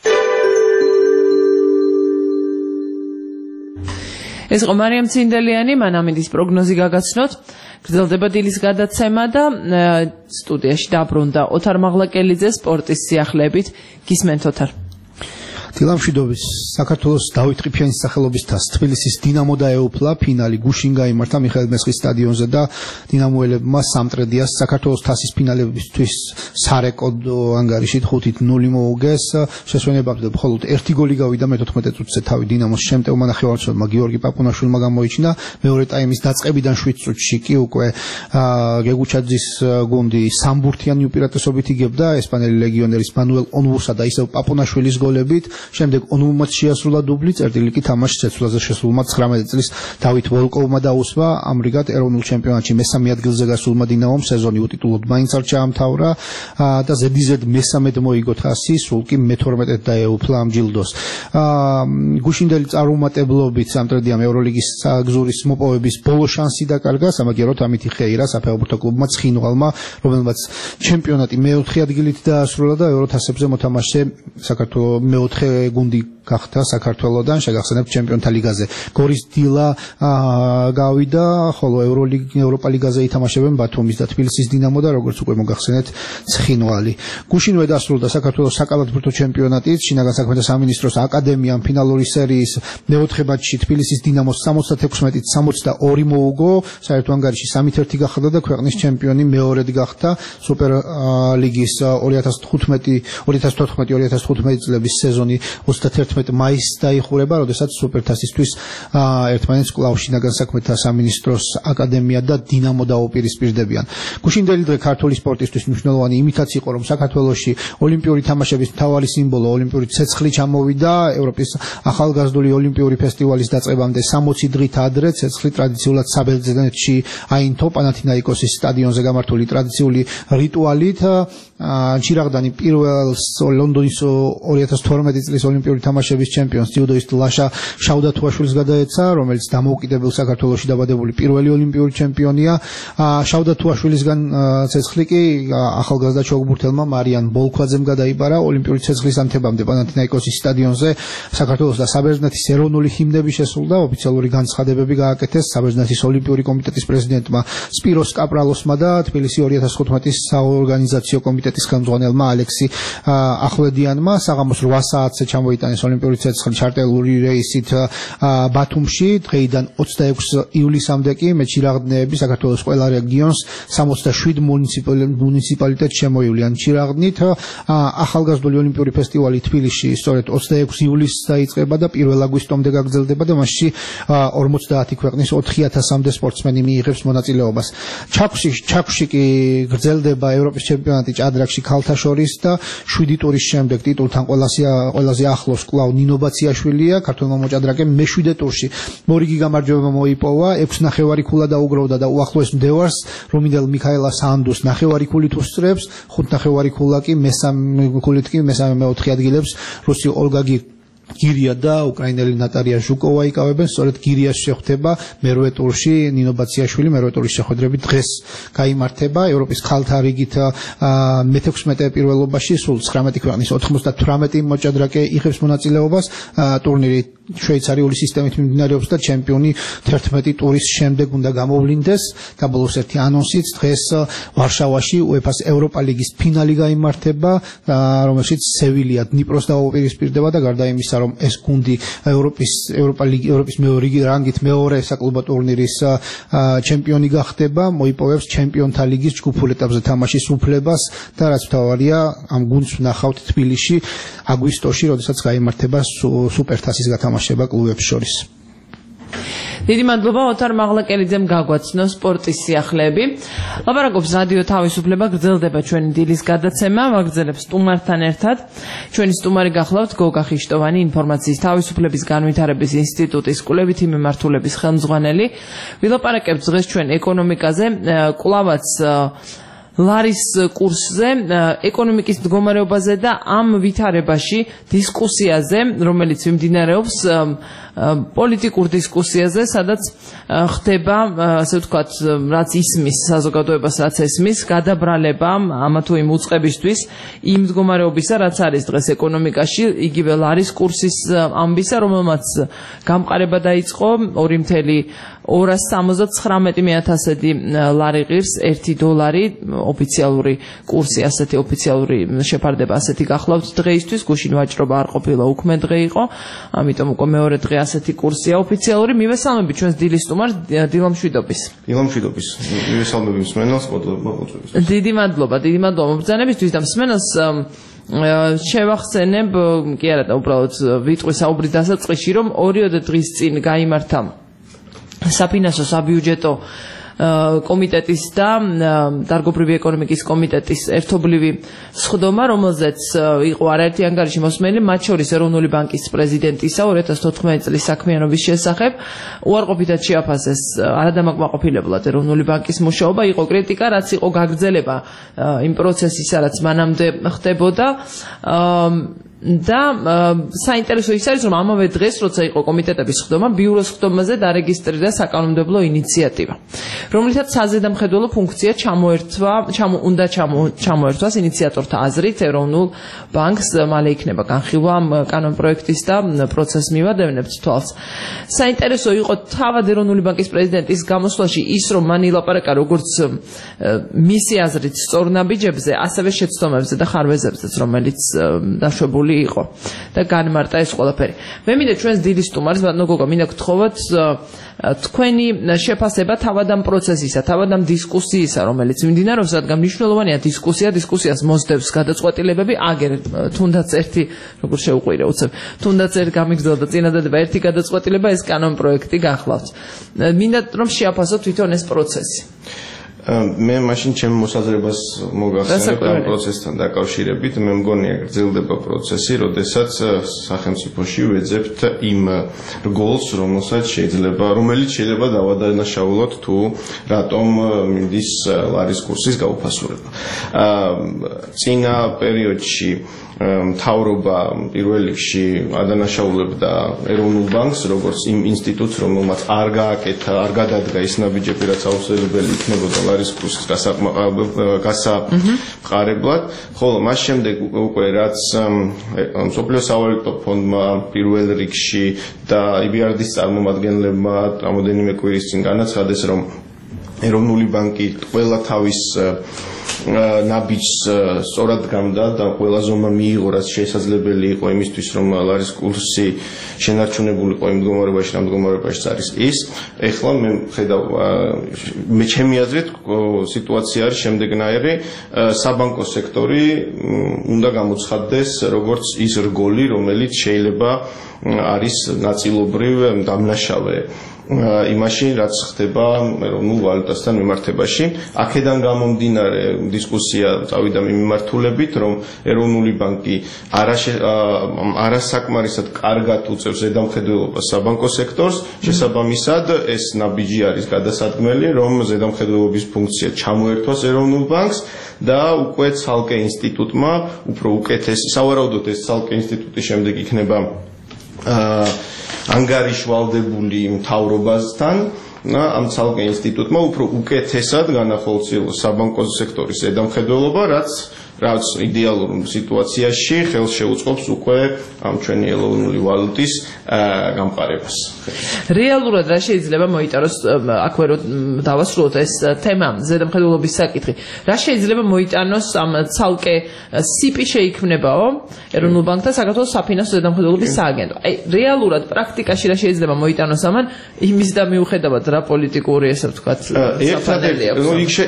ეს იყო მარიამ ცინდელიანი, მან ამინდის პროგნოზი გაგაცნოთ. გრძელდება დილის გადაცემა და სტუდიაში დაბრუნდა ოთარ მაღლაკელიძე სპორტის სიახლეებით. გისმენთ ოთარ. დილამშვიდობის. საქართველოს დავით ყიფიანის სახელობის თასს თბილისის დინამო დაეუფლა, ფინალი გუშინ გაიმართა მიხეილ მესხის სტადიონზე და დინამოელებმა სამტრედიას საქართველოს თასის ფინალებისთვის სარეკორდო ანგარიშით ხუთით ნული მოუგეს. შესვენებამდე მხოლოდ ერთი გოლი გავიდა მეთოთხმეტ წუთზე თავი დინამოს შემტევმა ნახევარმცველმა გიორგი პაპუნაშვილმა გამოიჩინა. მეორე ტაიმის დაწყებიდან შვიდ წუთში კი უკვე გეგუჩაძის გუნდი სამბურთიანი უპირატესობით იგებდა ესპანელი ლეგიონერის მანუელ ონვურსა და ისევ პაპუნაშვილის გოლებით. შემდეგ ონუმაც შეასრულა დუბლი, წერტილი კი თამაშს ცეცხლაზე შესულმა ცხრამეტი წლის დავით ვოლკოვმა დაუსვა, ამრიგად ეროვნულ ჩემპიონატში მესამე ადგილზე გასულმა დინამომ სეზონი უტიტულოდ მაინც არ ჩაამთავრა და ზედიზედ მესამედ მოიგო თასი, სულ კი მეთორმეტედ დაეუფლა ამ ჯილდოს. გუშინდელი წარუმატებლობით სამტრედიამ ევროლიგის გზურის მოპოვების ბოლო შანსი დაკარგა, სამაგიეროდ ამით იხეირა საფეხბურთო კლუბმა ცხინვალმა, რომელმაც ჩემპიონატი მეოთხე ადგილით დაასრულა და ევროთასებზე მოთამაშე საქართველოს მეოთხე გუნდი გახდა საქართველოსთან, შეგახსენებთ ჩემპიონთა ლიგაზე. გორის დილა გავიდა, ხოლო ევროლიგ ევროპა ლიგაზე ითამაშებენ ბათუმის და თბილისის დინამო და როგორც უკვე მოგახსენეთ, ცხინვალი. გუშინვე დასრულდა საქართველოს საკალათბურთო ჩემპიონატიც, შინაგან საქმეთა სამინისტროს აკადემიამ ფინალური სერიის მეოთხე მატჩში თბილისის დინამოს სამოცდათექვსმეტით სამოცდაორი მოუგო, საერთო ანგარიში სამით ერთი გახდა და ქვეყნის ჩემპიონი მეორედ გახდა. სუპერ ლიგის ორი ათას თხუთმეტი ორი ათას თოთხმეტი ორი ათას თხუთმეტი წლების სეზონი ოცდაათერთმეტი მაისს დაიხურება, როდესაც სუპერთასისთვის ერთმანეთს კვლავ შინაგან საქმეთა სამინისტროს აკადემია და დინამო დაუპირისპირდებიან. გუშინდელი დღე ქართული სპორტისთვის მნიშვნელოვანი იმითაც იყო, რომ საქართველოში ოლიმპიური თამაშების მთავარი სიმბოლო ოლიმპიური ცეცხლი ჩამოვიდა. ევროპის ახალგაზრდული ოლიმპიური ფესტივალის დაწყებამდე სამოცი დღით ადრე ცეცხლი ტრადიციულად საბერძნეთში აინთო პანათინაიკოსის სტადიონზე გამართული ტრადიციული რიტუალით. ჩირაღდანი პირველს ლონდონის ორი ათას თორმეტი წლის ოლიმპიური თამაშების ჩემპიონს ძიუდოისტ ლაშა შავდათუაშვილს გადაეცა, რომელიც დამოუკიდებელ საქართველოში დაბადებული პირველი ოლიმპიური ჩემპიონია. შავდათუაშვილისგან ცეცხლი კი ახალგაზრდა ჩოგბურთელმა მარიან ბოლქვაძემ გადაიბარა. ოლიმპიური ცეცხლის ანთებამდე პანათინაიკოსის სტადიონზე საქართველოს და საბერძნეთის ეროვნული ჰიმნები შესრულდა, ოფიციალური განცხადებები გააკეთეს საბერძნეთის ოლიმპიური კომიტეტის პრეზიდენტმა სპიროს კაპრალოსმა და თბილისი ორი ათას თხუთმეტის საორგანიზაციო კომიტეტის ხელმძღვანელმა ალექსი ახვლედიანმა. საღამოს რვა საათზე ჩამოიტანეს ოლიმპიური ცეცხლი ჩარტერული რეისით ბათუმში. დღეიდან ოცდაექვსი ივლისამდე კი მეჩირაღდნეები საქართველოს ყველა რეგიონს სამოცდაშვიდ მუნიციპალიტეტს შემოივლიან ჩირაღდნით. ახალგაზრდული ოლიმპიური ფესტივალი თბილისში სწორედ ოცდაექვსი ივლისს დაიწყება და პირველ აგვისტომდე გაგრძელდება და მასში ორმოცდაათი ქვეყნის ოთხი ათასამდე სპორტსმენი მიიღებს მონაწილეობას. ჩაქვში ჩაქვში კი გრძელდება ევროპის ჩემპიონატი ჭადრაკში ქალთა შორის და შვიდი ტურის შემდეგ ტიტულთან ყველაზე ყველაზე ახლოს კვლავ ნინო ბაციაშვილია. ქართულმა მოჭადრაკემ მეშვიდე ტურში მორიგი გამარჯვება მოიპოვა, ექვს ნახევარი ქულა დაუგროვდა და უახლოეს მდევარს რომინელ მიქაელა სანდუს ნახევარი ქულით უსწრებს, ხუთ ნახევარი ქულა კი მესამე ქულით კი მესამე მეოთხე ადგილებს რუსი ოლგა გირია და უკრაინელი ნატარია ჟუკოვა იკავებენ. სწორედ გირიას შეხვდება მერვე ტურში ნინო ბაციაშვილი. მერვე ტურის შეხვედრები დღეს გაიმართება. ევროპის ქალთა რიგით მეთექვსმეტე პირველობაში სულ ცხრამეტი ქვეყნის ოთხმოცდათვრამეტი მოჭადრაკე იღებს მონაწილეობას. ტურნირი შვეიცარიული სისტემით მიმდინარეობს და ჩემპიონი თერთმეტი ტურის შემდეგ უნდა გამოვლინდეს. და ბოლოს ერთი ანონსიც, დღეს ვარშავაში უეფას ევროპა ლიგის ფინალი გაიმართება, რომელშიც სევილია დნიპროს დაუპირისპირდება და გარდა იმისა, რომ ეს გუნდი ევროპის ევროპა ლიგის ევროპის მეორე რანგით მეორე საკლუბო ტურნირის ჩემპიონი გახდება, მოიპოვებს ჩემპიონთა ლიგის ჯგუფურ ეტაპზე თამაშის უფლებას და რაც მთავარია, ამ გუნდს ვნახავთ თბილისში აგვისტოში, როდესაც გაიმართება სუპერთასის გათამაშება კლუბებს შორის. დიდი მადლობა ოთარ მაღლაკელიძემ გაგვაცნო სპორტის სიახლეები. ლაპარაკობს რადიო თავისუფლება, გრძელდება ჩვენი დილის გადაცემა, ვაგრძელებს სტუმართან ერთად. ჩვენი სტუმარი გახლავთ გოგა ხიშტოვანი, ინფორმაციის თავისუფლების განვითარების ინსტიტუტის კვლევითი მიმართულების ხელმძღვანელი. ვილაპარაკებთ დღეს ჩვენ ეკონომიკაზე, კვლავაც ლარის კურსზე, ეკონომიკის მდგომარეობაზე და ამ ვითარებაში დისკუსიაზე, რომელიც მიმდინარეობს პოლიტიკურ დისკუსიაზე, სადაც ხდება, ასე ვთქვათ, რაც ისმის საზოგადოებას, რაც ესმის, გადაბრალება ამა თუ იმ უწყებისთვის, იმ მდგომარეობისა, რაც არის დღეს ეკონომიკაში, იგივე ლარის კურსის ამბისა, რომელმაც გამყარება დაიწყო ორი მცდარი ორას სამოცდათხრამეტი მეათასედი ლარი ღირს ერთი დოლარი ოფიციალური კურსი, ასეთი ოფიციალური შეფარდება ასეთი გახლავთ დღეისთვის, გუშინ ვაჭრობა არ ყოფილა, უქმე დღე იყო, ამიტომ უკვე მეორე დღე ასეთი კურსია ოფიციალური. მივესალმები ჩვენს დილის სტუმარს დილა მშვიდობის. დილა მშვიდობის. მივესალმები მსმენელს, მოწვევს. დიდი მადლობა, დიდი მადლობა მობრძანებისთვის და მსმენელს შევახსენებ, კი არა და უბრალოდ ვიტყვი საუბრის დასაწყისში, რომ ორიოდე დღის წინ გაიმართა საფინანსო საბიუჯეტო კომიტეტის და დარგობრივი ეკონომიკის კომიტეტის ერთობლივი სხდომა, რომელზეც იყო არაერთი ანგარიში მოსმენილი, მათ შორის ეროვნული ბანკის პრეზიდენტისა ორი ათას თოთხმეტი წლის საქმიანობის შესახებ უარყოფითად შეაფასეს არადამაკმაყოფილებლად ეროვნული ბანკის მუშაობა, იყო კრიტიკა, რაც იყო გაგრძელება იმ პროცესისა, რაც მანამდე ხდებოდა და საინტერესო ის არის, რომ ამავე დღეს, როცა იყო კომიტეტების სხდომა, ბიუროს სხდომაზე დარეგისტრირდა საკანონმდებლო ინიციატივა, რომლითაც საზედამხედველო ფუნქცია ჩამოერთვა, ჩამო უნდა ჩამოერთვას ინიციატორთა აზრით ეროვნულ ბანკს, მალე იქნება განხილვა კანონპროექტის და პროცესს მივადევნებთ თვალს. საინტერესო იყო თავად ეროვნული ბანკის პრეზიდენტის გამოსვლაში ის, რომ მან ილაპარაკა როგორც მისი აზრით სწორ ნაბიჯებზე, ასევე შეცდომებზე და ხარვეზებზეც, რომელიც დაშვებული იყო და განმარტა ეს ყველაფერი. მე მინდა ჩვენს დიდი სტუმარს, ბატონო გოგო, მინდა გთხოვოთ თქვენი შეფასება თავად ამ პროცესისა, თავად ამ დისკუსიისა, რომელიც მიმდინარეობს, რადგან მნიშვნელოვანია დისკუსია, დისკუსიას მოსდევს გადაწყვეტილებები, აგერ თუნდაც ერთი, როგორ შეუყვირე უცებ, თუნდაც ერთ გამიგზავნა და წინადადება ერთი გადაწყვეტილება, ეს კანონპროექტი გახლავთ. მინდა რომ შეაფასოთ თვითონ ეს პროცესი. მე მაშინ ჩემ მოსაზრებას მოგახსენებ ამ პროცესთან დაკავშირებით, მე მგონია გრძელდება პროცესი, როდესაც სახელმწიფოში ვეძებთ იმ რგოლს, რომელსაც შეიძლება, რომელიც შეიძლება დავადანაშაულოთ თუ რატომ მინდის ლარის კურსის გაუფასურება. წინა პერიოდში მთავრობა პირველ რიგში ადანაშაულებდა ეროვნულ ბანკს, როგორც იმ ინსტიტუტს, რომელმაც არ გააკეთა, არ გადადგა ის ნაბიჯები, რაც აუცილებელი იქნებოდა ლარის კურსის გასამყარებლად, ხოლო მას შემდეგ უკვე რაც მსოფლიო სავალუტო ფონდმა პირველ რიგში და ი ბი არ დის წარმომადგენლებმა რამოდენიმე კვირის წინ განაცხადეს, რომ ეროვნული ბანკი ყველა თავის ნაბიჯს სწორად გამდა და ყველა ზომა მიიღო, რაც შესაძლებელი იყო იმისთვის, რომ ლარის კურსი შენარჩუნებულიყო იმ მდგომარეობაში, რა მდგომარეობაშიც არის ის. ეხლა მე ხედავ, მე ჩემი აზრით სიტუაცია არის შემდეგნაირი, საბანკო სექტორი უნდა გამოცხადდეს როგორც ის რგოლი, რომელიც შეიძლება არის ნაწილობრივ დამნაშავე იმაში, რაც ხდება ეროვნულ ვალუტასთან მიმართებაში. აქედან გამომდინარე დისკუსია წავიდა მიმართულებით, რომ ეროვნული ბანკი არასაკმარისად კარგად უწევს ზედამხედველობას საბანკო სექტორს, შესაბამისად ეს ნაბიჯი არის გადასადგმელი, რომ ზედამხედველობის ფუნქცია ჩამოერთვას ეროვნულ ბანკს და უკვე ცალკე ინსტიტუტმა, უფრო უკეთესი, სავარაუდოდ ეს ცალკე ინსტიტუტი შემდეგ იქნება ანგარიშვალდებული მთავრობასთან და ამ ცალკე ინსტიტუტმა უფრო უკეთესად განახორციელოს საბანკო სექტორის ზედამხედველობა, რაც რაც იდეალურ სიტუაციაში ხელს შეუწყობს უკვე ამ ჩვენი ეროვნული ვალუტის გამყარებას. რეალურად რა შეიძლება მოიტანოს, აქვე რომ დავასრულოთ ეს თემა, ზედამხედველობის საკითხი, რა შეიძლება მოიტანოს ამ ცალკე სიპი შეიქმნებაო ეროვნულ ბანკთან საქართველოს საფინანსო ზედამხედველობის სააგენტო. აი რეალურად პრაქტიკაში რა შეიძლება მოიტანოს ამან, იმის და მიუხედავად რა პოლიტიკური ესე ვთქვათ საფანელი აქვს.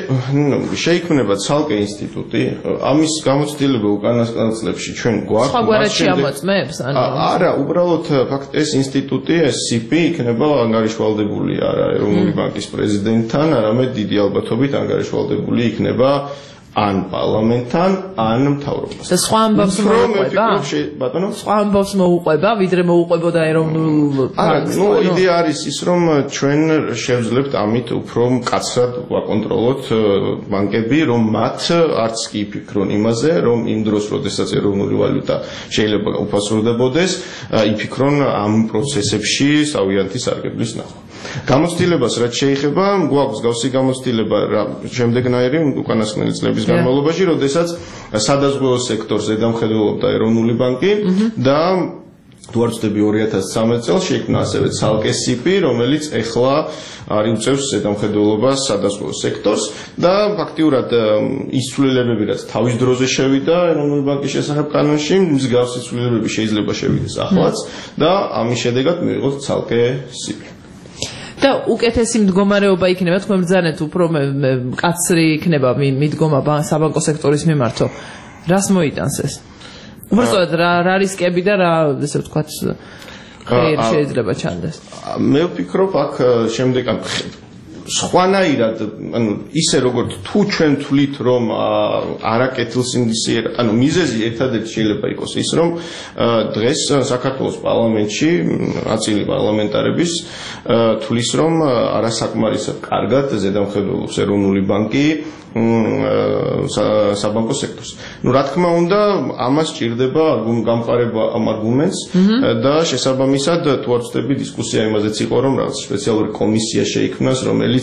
შეიქმნება ცალკე ინსტიტუტი, ამის გამოცდილება უკანასკნელ წლებში ჩვენ გვაქვს. სხვაგვარად შეამოწმებს? არა, უბრალოდ ფაქტ ეს ინსტიტუტი, ეს სიპი იქნება ანგარიშვალდებული არა ეროვნული ბანკის პრეზიდენტთან, არამედ დიდი ალბათობით ანგარიშვალდებული იქნება ან პარლამენტთან, ან მთავრობასთან. და სხვა ამბავს მოუყვება? ბატონო? სხვა ამბავს მოუყვება, ვიდრე მოუყვებოდა ეროვნულ ბანკს. ნუ იდეა არის ის, რომ ჩვენ შევძლებთ ამით უფრო მკაცრად ვაკონტროლოთ ბანკები, რომ მათ არც კი იფიქრონ იმაზე, რომ იმ დროს, როდესაც ეროვნული ვალუტა შეიძლება უფასურდებოდეს, იფიქრონ ამ პროცესებში სავიანთის სარგებლის ნახვა. გამოცდილებას რაც შეეხება, გვაქვს გავსი გამოცდილება შემდეგნაირი უკანასკნელი წლების განმავლობაში, როდესაც სადაზღვევო სექტორს ზედამხედველობდა ეროვნული ბანკი და თუ არ ვცდები ორი ათას ცხრამეტ წელს შეიქმნა ასევე ცალკე სიპი, რომელიც ეხლა არის უწევს ზედამხედველობას სადაზღვევო სექტორს და ფაქტიურად ის ცვლილებები, რაც თავის დროზე შევიდა ეროვნული ბანკის შესახებ კანონში, მსგავსი ცვლილებები შეიძლება შევიდეს ახლაც და ამის შედეგად მივიღოთ ცალკე სიპი. და უკეთესი მდგომარეობა იქნება, თქვენ ბრძანეთ უფრო მკაცრი იქნება მიდგომა საბანკო სექტორის მიმართო. რას მოიტანს ეს? უბრალოდ რა რა რისკები და რა ესე ვთქვათ შეიძლება ჩანდეს. მე ვფიქრობ, აქ შემდეგ სხვანაირად, ანუ ისე როგორც თუ ჩვენ თვლით, რომ არაკეთილსინდისიერად, ანუ მიზეზი ერთადერთი შეიძლება იყოს ის, რომ დღეს საქართველოს პარლამენტში აწილი პარლამენტარების თვლის, რომ არასაკმარისად კარგად ზედამხედველობს ეროვნული ბანკი საბანკო სექტორს. Ну, რა თქმა უნდა, ამას ჭირდება გამყარება ამ არგუმენტს და შესაბამისად თუ არ ვწდები დისკუსია იმაზეც იყო, რომ რაღაც სპეციალური კომისია შეიქმნას, რომელიც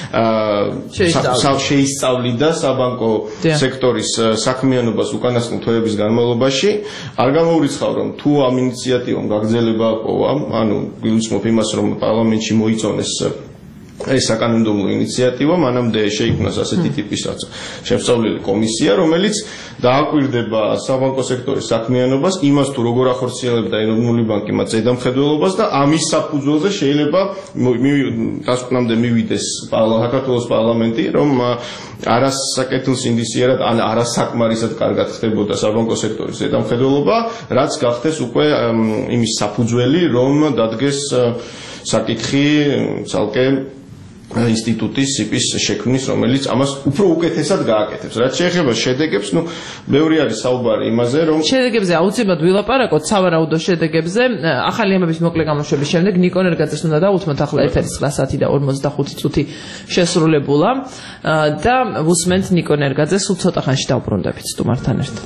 შეისწავლიდა საბანკო სექტორის საქმიანობას უკანასკნელ თვეების განმავლობაში. არ გამოურიცხავ, რომ თუ ამ ინიციატივამ გაგრძელება ჰპოვა, ანუ გულისხმობ იმას, რომ პარლამენტში მოიწონეს ეს საკანონმდებლო ინიციატივა, მანამდე შეიქმნას ასეთი ტიპის შემსწავლელი კომისია, რომელიც დააკვირდება საბანკო სექტორის საქმიანობას, იმას თუ როგორ ახორციელებდა ეროვნული ბანკი მათ ზედამხედველობას და ამის საფუძველზე შეიძლება დასკვნამდე მივიდეს საქართველოს პარლამენტი, რომ არასაკეთილსინდისიერად ან არასაკმარისად კარგად ხდებოდა საბანკო სექტორის ზედამხედველობა, რაც გახდეს უკვე იმის საფუძველი, რომ დადგეს საკითხი ცალკე ინსტიტუტის სიპის შექმნის, რომელიც ამას უფრო უკეთესად გააკეთებს. რაც შეეხება შედეგებს, ну, ბევრი არის საუბარი იმაზე, რომ შედეგებზე აუცილებლად ვილაპარაკოთ, სავარაუდო შედეგებზე. ახალი ამბების მოკლე გამოშვების შემდეგ ნიკო ნერგაძეს უნდა დავუთმოთ, ახლა ეთერის ცხრა საათი და ორმოცდახუთი წუთი შესრულებულა და ვუსმენთ ნიკო ნერგაძეს, სულ ცოტა ხანში დავბრუნდებით სტუმართან ერთად.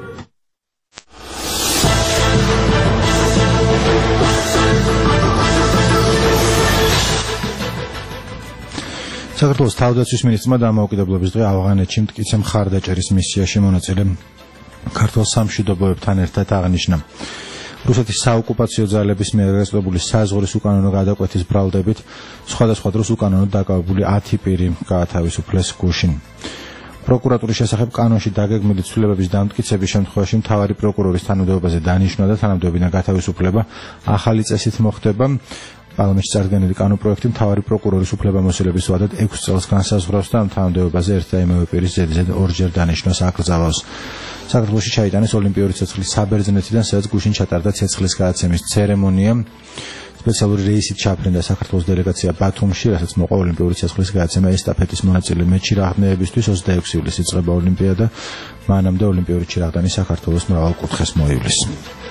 საქართველოს თავდაცვის მინისტრმა დამოუკიდებლობის დღე ავღანეთში მტკიცე მხარდაჭერის მისიაში მონაწილე ქართულ სამშვიდობოებთან ერთად აღნიშნა. რუსეთის საოკუპაციო ძალების მიერ რეგისტრირებული საზღვრის უკანონო გადაკვეთის ბრალდებით სხვადასხვა დროს უკანონოდ დაკავებული ათი პირი გაათავისუფლეს გუშინ. პროკურატურის შესახებ კანონში დაგეგმილი ცვლილებების დამტკიცების შემთხვევაში მთავარი პროკურორის თანამდებობაზე დანიშნვა და თანამდებობიდან გათავისუფლება ახალი წესით მოხდება. პარლამენტში წარდგენილი კანონპროექტი მთავარი პროკურორის უფლებამოსილების ვადად ექვს წელს განსაზღვრავს და ამ თანამდებობაზე ერთ და იმავე პირის ზედიზედ ორჯერ დანიშვნას აკრძალავს. საქართველოში ჩაიტანეს ოლიმპიური ცეცხლის საბერძნეთიდან, სადაც გუშინ ჩატარდა ცეცხლის გადაცემის ცერემონია. სპეციალური რეისით ჩაფრინდა საქართველოს დელეგაცია ბათუმში, რასაც მოყვა ოლიმპიური ცეცხლის გადაცემა ესტაფეტის მონაწილე მეჩირაღდნეებისთვის. ოცდაექვსი ივლისს იწყება ოლიმპიადა, მანამდე ოლიმპიური ჩირაღდანი საქართველოს მრავალ კუთხეს მოივლის.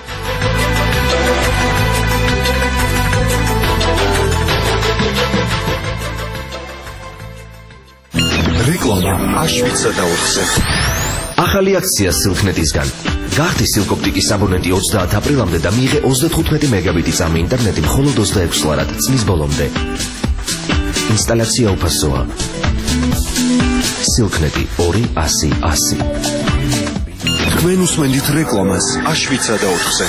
რეკლამა აშვიცა და ოთხზე. ახალი აქცია სილქნეტისგან. გახდი სილკოპტიკის აბონენტი ოცდაათი აპრილამდე და მიიღე ოცდათხუთმეტი მეგაბიტი წამი ინტერნეტი მხოლოდ ოცდაექვსი ლარად წლის ბოლომდე. ინსტალაცია უფასოა. სილქნეტი ორი ასი ასი. თქვენ უსმენთ რეკლამას აშვიცა და ოთხზე.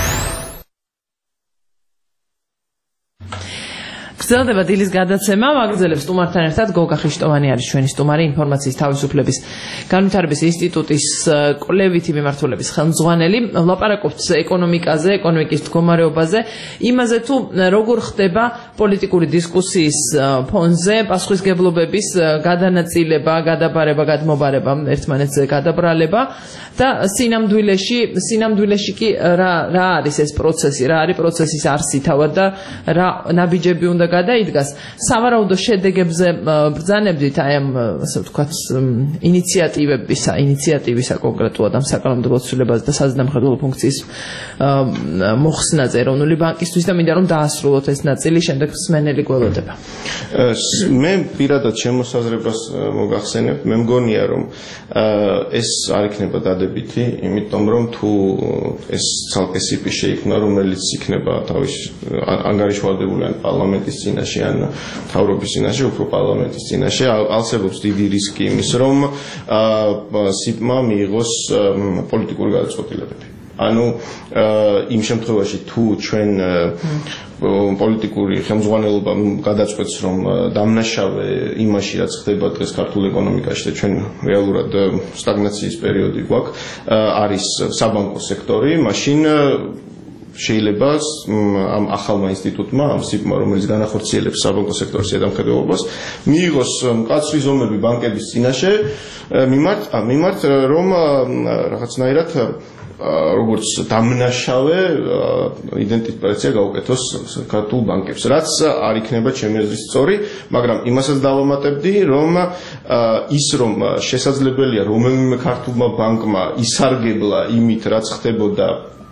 გრძელდება დილის გადაცემა, ვაგრძელებს სტუმართან ერთად გოგა ხიშტოვანი არის ჩვენი სტუმარი, ინფორმაციის თავისუფლების განვითარების ინსტიტუტის კვლევითი მიმართულების ხელმძღვანელი. ვლაპარაკობთ ეკონომიკაზე, ეკონომიკის მდგომარეობაზე, იმაზე თუ როგორ ხდება პოლიტიკური დისკუსიის ფონზე პასუხისმგებლობების გადანაწილება, გადაბარება, გადმობარება, ერთმანეთზე გადაბრალება და სინამდვილეში, სინამდვილეში კი რა რა არის ეს პროცესი, რა არის პროცესის არსი თავად და რა ნაბიჯები უნდა გადაიდგას. სავარაუდო შედეგებზე ბრძანებდით აი ამ ასე ვთქვათ ინიციატივებისა, ინიციატივისა კონკრეტულად ამ საკანონმდებლო ცვლილებაზე და საზედამხედველო ფუნქციის მოხსნაზე ეროვნული ბანკისთვის და მინდა რომ დაასრულოთ ეს ნაწილი, შემდეგ მსმენელი გველოდება. მე პირადად შემოსაზრებას მოგახსენებ, მე მგონია რომ ეს არ იქნება დადებითი, იმიტომ რომ თუ ეს ცალკე სიპი შეიქმნა, რომელიც იქნება თავის ანგარიშვალდებული ან პარლამენტის წინაშე ან მთავრობის წინაშე, უფრო პარლამენტის წინაშე, არსებობს დიდი რისკი იმის, რომ სიპმა მიიღოს პოლიტიკური გადაწყვეტილებები. ანუ იმ შემთხვევაში თუ ჩვენ პოლიტიკური ხელმძღვანელობა გადაწყვეტს, რომ დამნაშავე იმაში, რაც ხდება დღეს ქართულ ეკონომიკაში და ჩვენ რეალურად სტაგნაციის პერიოდი გვაქვს, არის საბანკო სექტორი, მაშინ შეიძლება ამ ახალმა ინსტიტუტმა, ამ სიპმა, რომელიც განახორციელებს საბანკო სექტორის ზედამხედველობას, მიიღოს მკაცრი ზომები ბანკების წინაშე, მიმართ, მიმართ რომ რაღაცნაირად როგორც დამნაშავე იდენტიფიკაცია გაუკეთოს ქართულ ბანკებს. რაც არ იქნება ჩემი აზრით სწორი, მაგრამ იმასაც დავამატებდი, რომ ის რომ შესაძლებელია რომელიმე ქართულმა ბანკმა ისარგებლა იმით, რაც ხდებოდა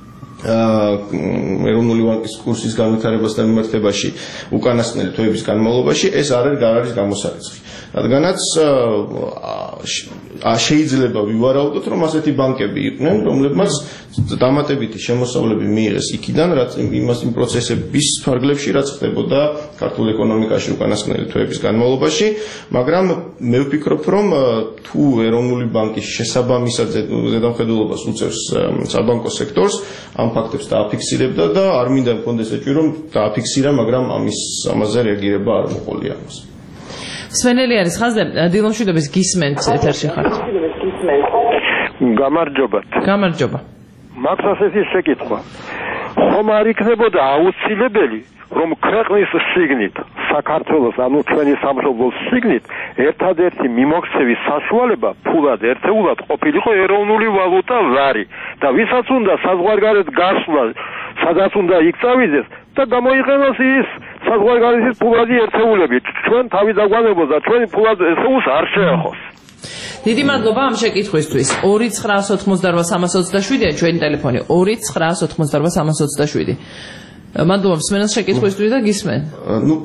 ეროვნული ბანკის კურსის განვითარებასთან მიმართებაში უკანასკნელი თვეების განმავლობაში, ეს არ არის გამოსარიცხი. რადგანაც შეიძლება ვივარაუდოთ, რომ ასეთი ბანკები იყვნენ, რომლებმაც დამატებითი შემოსავლები მიიღეს იქიდან, რაც იმას იმ პროცესების ფარგლებში, რაც ხდებოდა ქართულ ეკონომიკაში უკანასკნელი თვეების განმავლობაში, მაგრამ მე ვფიქრობ, რომ თუ ეროვნული ბანკის შესაბამისად ზედამხედველობას უწევს საბანკო სექტორს, ამ ფაქტებს დააფიქსირებდა და არ მინდა მქონდეს ეჭვი, რომ დააფიქსირა, მაგრამ ამის ამაზე რეაგირება არ მოყოლია ამას. სვენელი არის ხაზზე, დილომშვიდობის გისმენთ ეთერში ხართ. გამარჯობათ. გამარჯობა. მაქვს ასეთი შეკითხვა. ხომ არ იქნებოდა აუცილებელი, რომ ქვეყნის სიგნით, საქართველოს, ანუ ჩვენი სამშობლოს სიგნით, ერთადერთი მიმოქცევის საშუალება ფულად ერთეულად ყოფილიყო ეროვნული ვალუტა ლარი და ვისაც უნდა საზღვარგარეთ გასვლა, სადაც უნდა იქ წავიდეს და გამოიყენოს ის საზღვარგარეთის ფულადი ერთეულები. ჩვენ თავი დაგვანებოს და ჩვენი ფულად ესეულს არ შეეხოს. დიდი მადლობა ამ შეკითხვისთვის. ორი ცხრაას ოთხმოცდაოთხ სამას ოცდაშვიდია ჩვენი ტელეფონი. ორი ცხრაას ოთხმოცდაოთხ სამას ოცდაშვიდი. მადლობა მსმენელს შეკითხვისთვის და გისმენ. ნუ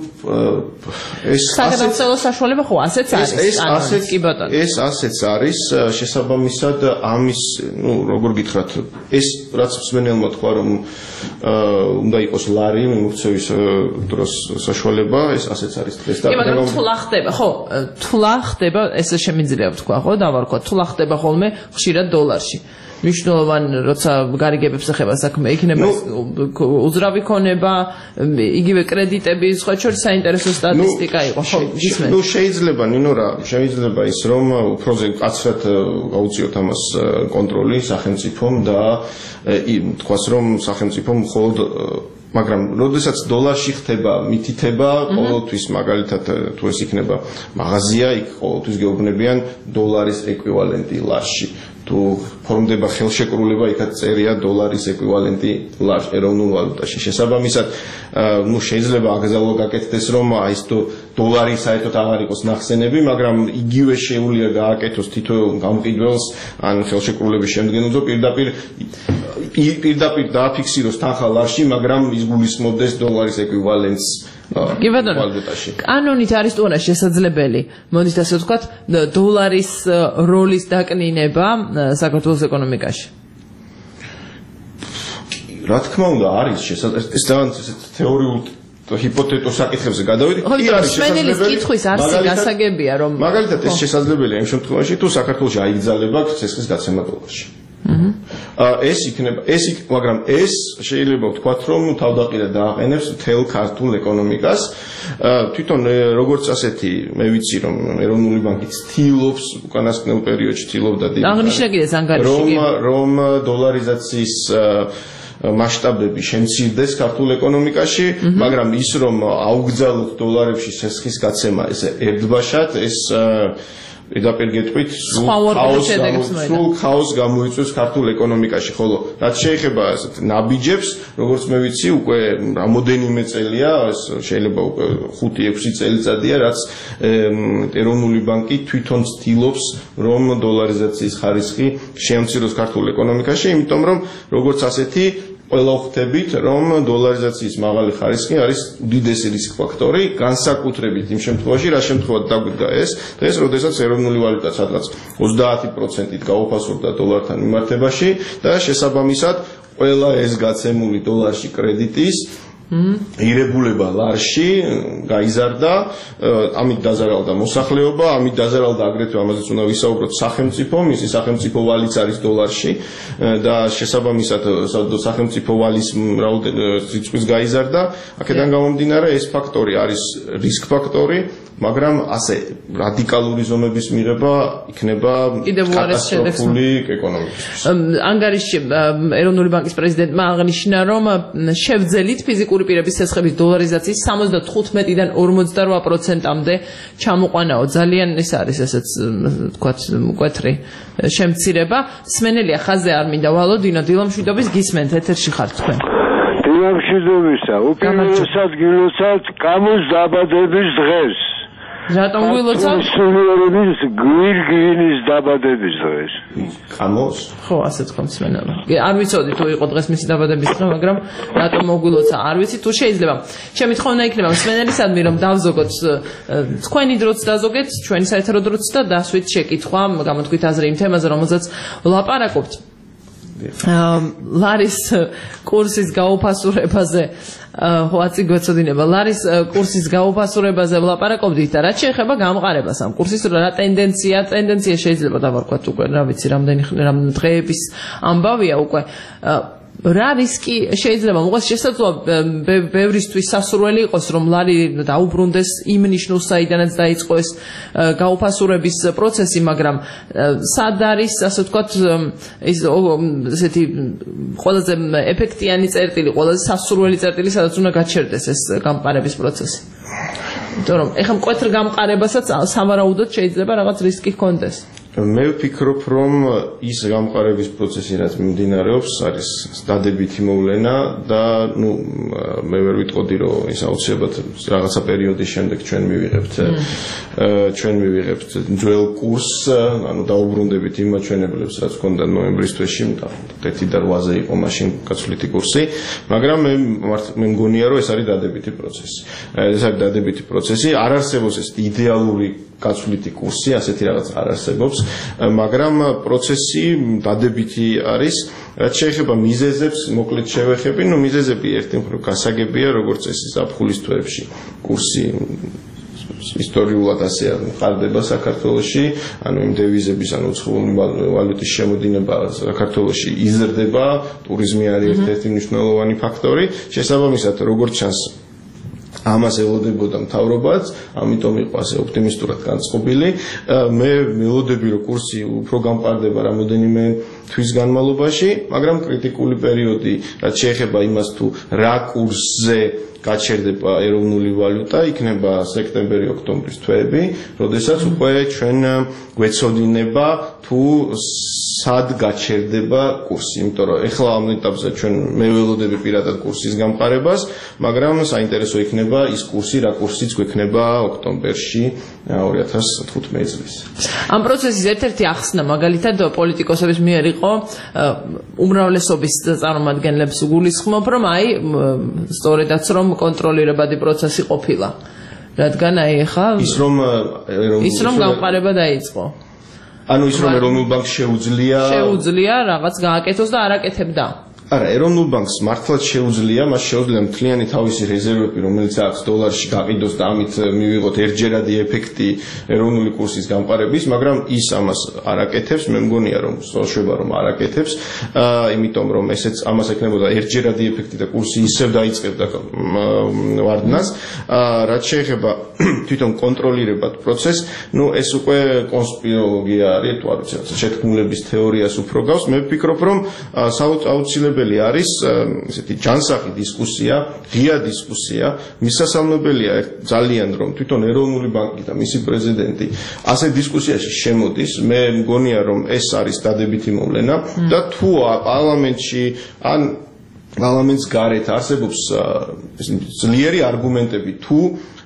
ეს საგადასავლო საშუალება ხო ასეც არის. ეს ასეც კი ბატონო. ეს ასეც არის შესაბამისად ამის, ნუ როგორ გითხრათ, ეს რაც მსმენელმა თქვა, რომ უნდა იყოს ლარი მიმოქცევის დროს საშუალება, ეს ასეც არის დღეს და კი, მაგრამ თულა ხდება, ხო, თულა ხდება, ესე შემიძლია ვთქვა, ხო, დავარქვა, თულა ხდება ხოლმე ხშირად დოლარში. მნიშვნელოვანი, როცა გარიგებებს ეხება საქმე, იქნება უძრავი ქონება, იგივე კრედიტები, სხვა შორის საინტერესო სტატისტიკა იყო, ხო, გისმენთ. ნუ შეიძლება, ნინო რა, შეიძლება ის რომ უფროზე კაცრად გაუწიოთ ამას კონტროლი სახელმწიფომ და თქვას რომ სახელმწიფომ მხოლოდ მაგრამ როდესაც დოლარში ხდება მითითება, ყოველთვის მაგალითად თუ ეს იქნება მაღაზია, იქ ყოველთვის გეუბნებიან დოლარის ეკვივალენტი ლარში. თუ ფორმდება ხელშეკრულება, იქაც წერია დოლარის ეკვივალენტი ლარ ეროვნულ ვალუტაში. შესაბამისად, ნუ შეიძლება აკრძალვა გაკეთდეს, რომ აი ეს დოლარი საერთოდ აღარ იყოს ნახსენები, მაგრამ იგივე შეუძლია გააკეთოს თითოეულ გამყიდველს ან ხელშეკრულების შემდგენელზე პირდაპირ პირდაპირ დააფიქსიროს თანხა ლარში, მაგრამ ის გულისხმობდეს დოლარის ეკვივალენტს. კი ბატონო, კანონით არის თუ არა შესაძლებელი, მოდით ასე ვთქვათ, დოლარის როლის დაკნინება საქართველოს ეკონომიკაში? რა თქმა უნდა, არის შესაძლებელი. ეს ძალიან თეორიულ ჰიპოთეტურ საკითხებზე გადავიდით. კი არის შესაძლებელი. კითხვის არსი გასაგებია, რომ მაგალითად ეს შესაძლებელია იმ შემთხვევაში, თუ საქართველოში აიგზავნება ცესხის გაცემა დოლარში. ეს იქნება, ეს იქ, მაგრამ ეს შეიძლება ვთქვათ, რომ თავდაყირა დააყენებს მთელ ქართულ ეკონომიკას. თვითონ როგორც ასეთი, მე ვიცი, რომ ეროვნული ბანკი ცდილობს უკანასკნელ პერიოდში ცდილობდა დიდი აღნიშნა კიდე ზანგარიში რომ რომ დოლარიზაციის მასშტაბები შემცირდეს ქართულ ეკონომიკაში, მაგრამ ის რომ აუგზავნოთ დოლარებში ცესხის გაცემა ესე ერთბაშად, ეს პირდაპირ გეტყვით, სულ ქაოსს გამოიწვევს ქართულ ეკონომიკაში, ხოლო რაც შეეხება ნაბიჯებს, როგორც მე ვიცი, უკვე რამოდენიმე წელია, შეიძლება უკვე ხუთი ექვსი წელიწადია, რაც ეროვნული ბანკი თვითონ ცდილობს, რომ დოლარიზაციის ხარისხი შეამციროს ქართულ ეკონომიკაში, იმიტომ რომ როგორც ასეთი ყველა ხვდებით, რომ დოლარიზაციის მაღალი ხარისხი არის უდიდესი რისკ ფაქტორი, განსაკუთრებით იმ შემთხვევაში, რა შემთხვევად დაგვიდგა ეს, დღეს, როდესაც ეროვნული ვალუტა სადღაც ოცდაათი პროცენტით გაუფასურდა დოლართან მიმართებაში და შესაბამისად ყველა ეს გაცემული დოლარში კრედიტის ირებულება ლარში გაიზარდა, ამით დაზარალდა მოსახლეობა, ამით დაზარალდა აგრეთვე ამაზეც უნდა ვისაუბროთ სახელმწიფო, მისი სახელმწიფო ვალიც არის დოლარში და შესაბამისად სახელმწიფო ვალის რიცხვიც გაიზარდა. აქედან გამომდინარე ეს ფაქტორი არის რისკ ფაქტორი მაგრამ ასე რადიკალური ზომების მიღება იქნება კატასტროფული ეკონომიკისთვის. ანგარიშში ეროვნული ბანკის პრეზიდენტმა აღნიშნა, რომ შევძელით ფიზიკური პირების ცეცხლების დოლარიზაციის სამოცდათხუთმეტიდან ორმოცდარვა პროცენტამდე ჩამოყვანაო. ძალიან ეს არის ესეც თქვათ მკვეთრი შემცირება. სმენელია ხაზზე არ მინდა ვალო, დინო დილამშვიდობის გისმენთ, ეთერში ხართ თქვენ. დილამშვიდობისა, უპირველესად გილოცავთ კამუს დაბადების დღეს. რატომ გილოცავთ? სულიერების გვირგვინის დაბადების დღეს. კამოს? ხო, ასე თქვა მსმენელმა. არ ვიცოდი თუ იყო დღეს მისი დაბადების დღე, მაგრამ რატომ მოგვილოცა? არ ვიცი, თუ შეიძლება. ჩემი თხოვნა იქნება მსმენელისადმი, რომ დავზოგოთ თქვენი დროც დაზოგეთ, ჩვენი საეთერო დროც და დასვით შეკითხვა, გამოთქვით აზრი იმ თემაზე, რომელზეც ვლაპარაკობთ. ლარის კურსის გაუფასურებაზე ხოაცი გვეცოდინება ლარის კურსის გაუფასურებაზე ვლაპარაკობდით და რაც შეეხება გამყარებას ამ კურსის რა ტენდენცია ტენდენცია შეიძლება დავარქვათ უკვე რა ვიცი რამდენი დღეების ამბავია უკვე რა რისკი შეიძლება მოყვეს შესაძლოა ბევრისთვის სასურველი იყოს რომ ლარი დაუბრუნდეს იმ ნიშნულს საიდანაც დაიწყო ეს გაუფასურების პროცესი მაგრამ სად არის ასე ვთქვათ ის ესეთი ყველაზე ეფექტიანი წერტილი ყველაზე სასურველი წერტილი სადაც უნდა გაჩერდეს ეს გამყარების პროცესი იმიტომ რომ ეხლა მკვეთრ გამყარებასაც სამარაუდოდ შეიძლება რაღაც რისკი ჰქონდეს მე ვფიქრობ რომ ის გამყარების პროცესი რაც მიმდინარეობს არის დადებითი მოვლენა და ნუ მე ვერ ვიტყოდი რომ ის აუცილებლად რაღაცა პერიოდის შემდეგ ჩვენ მივიღებთ ჩვენ მივიღებთ ძველ კურსს ანუ დაუბრუნდებით იმ მაჩვენებლებს რაც ჰქონდა ნოემბრის თვეში ერთი და რვაზე იყო მაშინ გაცვლითი კურსი მაგრამ მე მე მგონია რომ ეს არის დადებითი პროცესი ეს არის დადებითი პროცესი არ არსებობს ეს იდეალური გაცვლითი კურსი ასეთი რაღაც არ არსებობს მაგრამ პროცესი დადებითი არის რაც შეეხება მიზეზებს მოკლედ შევეხები ნუ მიზეზები ერთი მხრივ გასაგებია როგორც ეს ზაფხულის თვეებში კურსი ისტორიულად ასე ყარდება საქართველოში ანუ იმ დევიზების ანუ უცხოური ვალუტის შემოდინება საქართველოში იზრდება ტურიზმი არის ერთ-ერთი მნიშვნელოვანი ფაქტორი შესაბამისად როგორც ჩანს ამას ელოდებოდა მთავრობაც, ამიტომ იყო ასე ოპტიმისტურად განწყობილი. მე მელოდები რომ კურსი უფრო გამყარდება რამოდენიმე თვის განმავლობაში, მაგრამ კრიტიკული პერიოდი, რაც შეეხება იმას თუ რა კურსზე გაჩერდება ეროვნული ვალუტა, იქნება სექტემბერი-ოქტომბრის თვეები, როდესაც უკვე ჩვენ გვეცოდინება თუ სად გაჩერდება კურსი, იმიტომ რომ ეხლა ამ ეტაპზე ჩვენ მე ველოდები პირადად კურსის გამყარებას, მაგრამ საინტერესო იქნება ის კურსი, რა კურსიც გვექნება ოქტომბერში ორი ათას თხუთმეტი წლის. ამ პროცესის ერთ-ერთი ახსნა მაგალითად პოლიტიკოსების მიერ იყო უმრავლესობის წარმომადგენლებს გულისხმობ, რომ აი სწორედაც რომ კონტროლირებადი პროცესი ყოფილა. რადგან აი ეხა ის რომ ის რომ გამყარება დაიწყო. ანუ ის რომ ეროვნულ ბანკს შეუძლია შეუძლია რაღაც გააკეთოს და არ აკეთებდა. არა, ეროვნულ ბანკს მართლაც შეუძლია, მას შეუძლია მთლიანი თავისი რეზერვები, რომელიც აქვს დოლარში გაყიდოს და ამით მივიღოთ ერთჯერადი ეფექტი ეროვნული კურსის გამყარების, მაგრამ ის ამას არ აკეთებს, მე მგონია რომ სწორშება რომ არ აკეთებს, იმიტომ რომ ესეც ამას ექნებოდა ერთჯერადი ეფექტი და კურსი ისევ დაიწყებდა ვარდნას, რაც შეეხება თვითონ კონტროლირებად პროცესს, ნუ ეს უკვე კონსპიროლოგია არის, თუ არ ვიცი, შეთქმულების თეორიას უფრო გავს, მე ვფიქრობ რომ აუცილებლად არის ესეთი ჯანსაღი დისკუსია, ღია დისკუსია, მისასალმებელია ძალიან რომ თვითონ ეროვნული ბანკი და მისი პრეზიდენტი ასე დისკუსიაში შემოდის, მე მგონია რომ ეს არის დადებითი მოვლენა და თუ პარლამენტში ან პარლამენტს გარეთ არსებობს ძლიერი არგუმენტები თუ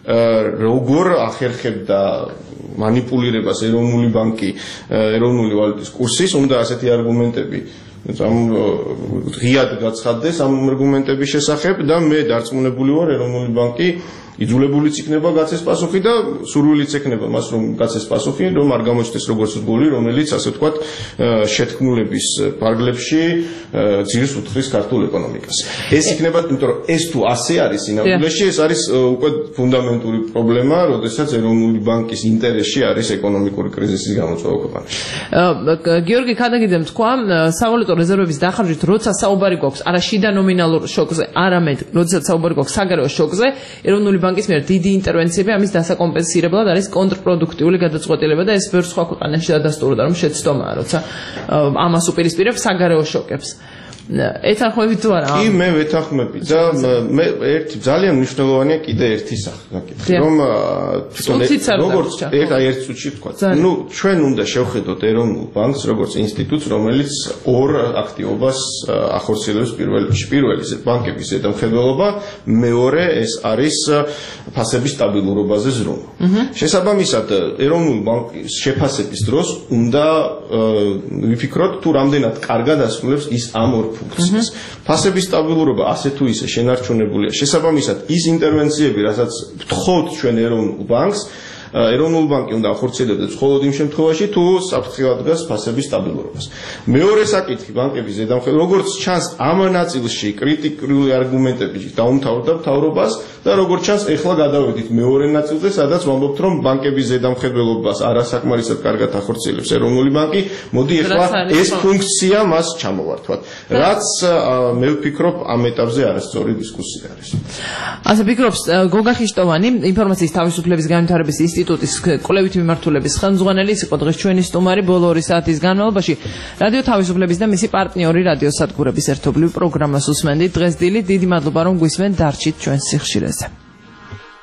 როგორ ახერხებდა მანიპულირებას ეროვნული ბანკი ეროვნული ვალუტის კურსის, უნდა ასეთი არგუმენტები ამ ღიად გაცხადდეს ამ არგუმენტების შესახებ და მე დარწმუნებული ვარ ეროვნული ბანკი იძულებულიც იქნება გაცეს პასუხი და სურვილიც ექნება მას რომ გაცეს პასუხი რომ არ გამოჩნდეს როგორც გული რომელიც ასე ვთქვათ შეთქმულების ფარგლებში ძირს უთხრის ქართულ ეკონომიკას ეს იქნება იმიტომ რომ ეს თუ ასე არის სინამდვილეში ეს არის უკვე ფუნდამენტური პრობლემა როდესაც ეროვნული ბანკის ინტერესში არის ეკონომიკური კრიზისის გამოწვევა ქვეყანაში გიორგი ქადაგიძემ თქვა სავალუტო რეზერვების დახარჯვით როცა საუბარი გვაქვს არა შიდა ნომინალურ შოკზე არამედ როდესაც საუბარი გვაქვს საგარეო შოკზე ეროვნული ბანკის მიერ დიდი ინტერვენციები ამის დასაკომპენსირებლად არის კონტრპროდუქტიული გადაწყვეტილება და ეს ბევრ სხვა ქვეყანაში დადასტურდა რომ შეცდომაა როცა ამას უპირისპირებს საგარეო შოკებს. ეთანხმებით თუ არა? კი, მე ვეთანხმები და მე ერთი ძალიან მნიშვნელოვანია კიდე ერთი საკითხი, რომ როგორც ერთ აი ერთ წუთში თქვა. ნუ ჩვენ უნდა შევხედოთ ეროვნულ ბანკს როგორც ინსტიტუტს, რომელიც ორ აქტივობას ახორციელებს პირველ რიგში. პირველი ბანკების ზედამხედველობა, მეორე ეს არის ფასების სტაბილურობაზე ზრუნვა. შესაბამისად, ეროვნულ ბანკის შეფასების დროს უნდა ვიფიქროთ თუ რამდენად კარგად ასრულებს ის ამ ორ ფუნქციას. ფასების სტაბილურობა ასე თუ ისე შენარჩუნებულია. შესაბამისად, ის ინტერვენციები, რასაც ვთხოვთ ჩვენ ეროვნულ ბანკს, ეროვნულ ბანკი უნდა ახორციელებდეს მხოლოდ იმ შემთხვევაში, თუ საფრთხეად დგას ფასების სტაბილურობას. მეორე საკითხი ბანკების ზედამხედველობა, როგორც ჩანს ამ ნაწილში კრიტიკული არგუმენტები დაუმთავრდა მთავრობას და როგორც ჩანს, ეხლა გადავედით მეორე ნაწილზე, სადაც ვამბობთ, რომ ბანკების ზედამხედველობას არასაკმარისად კარგად ახორციელებს ეროვნული ბანკი. მოდი ეხლა ეს ფუნქცია მას ჩამოვართვათ. რაც მე ვფიქრობ, ამ ეტაპზე არასწორი დისკუსია არის. ასე ფიქრობს გოგა ხიშტოვანი, ინფორმაციის თავისუფლების განვითარების ინსტიტუტის კვლევითი მიმართულების ხელმძღვანელი, ის იყო დღეს ჩვენი სტუმარი ბოლო ორი საათის განმავლობაში. რადიო თავისუფლების და მისი პარტნიორი რადიო სადგურების ერთობლივ პროგრამას უსმენდით დღეს დილით. დიდი მადლობა რომ გვისმენთ, დარჩით ჩვენს სიხშირეზე.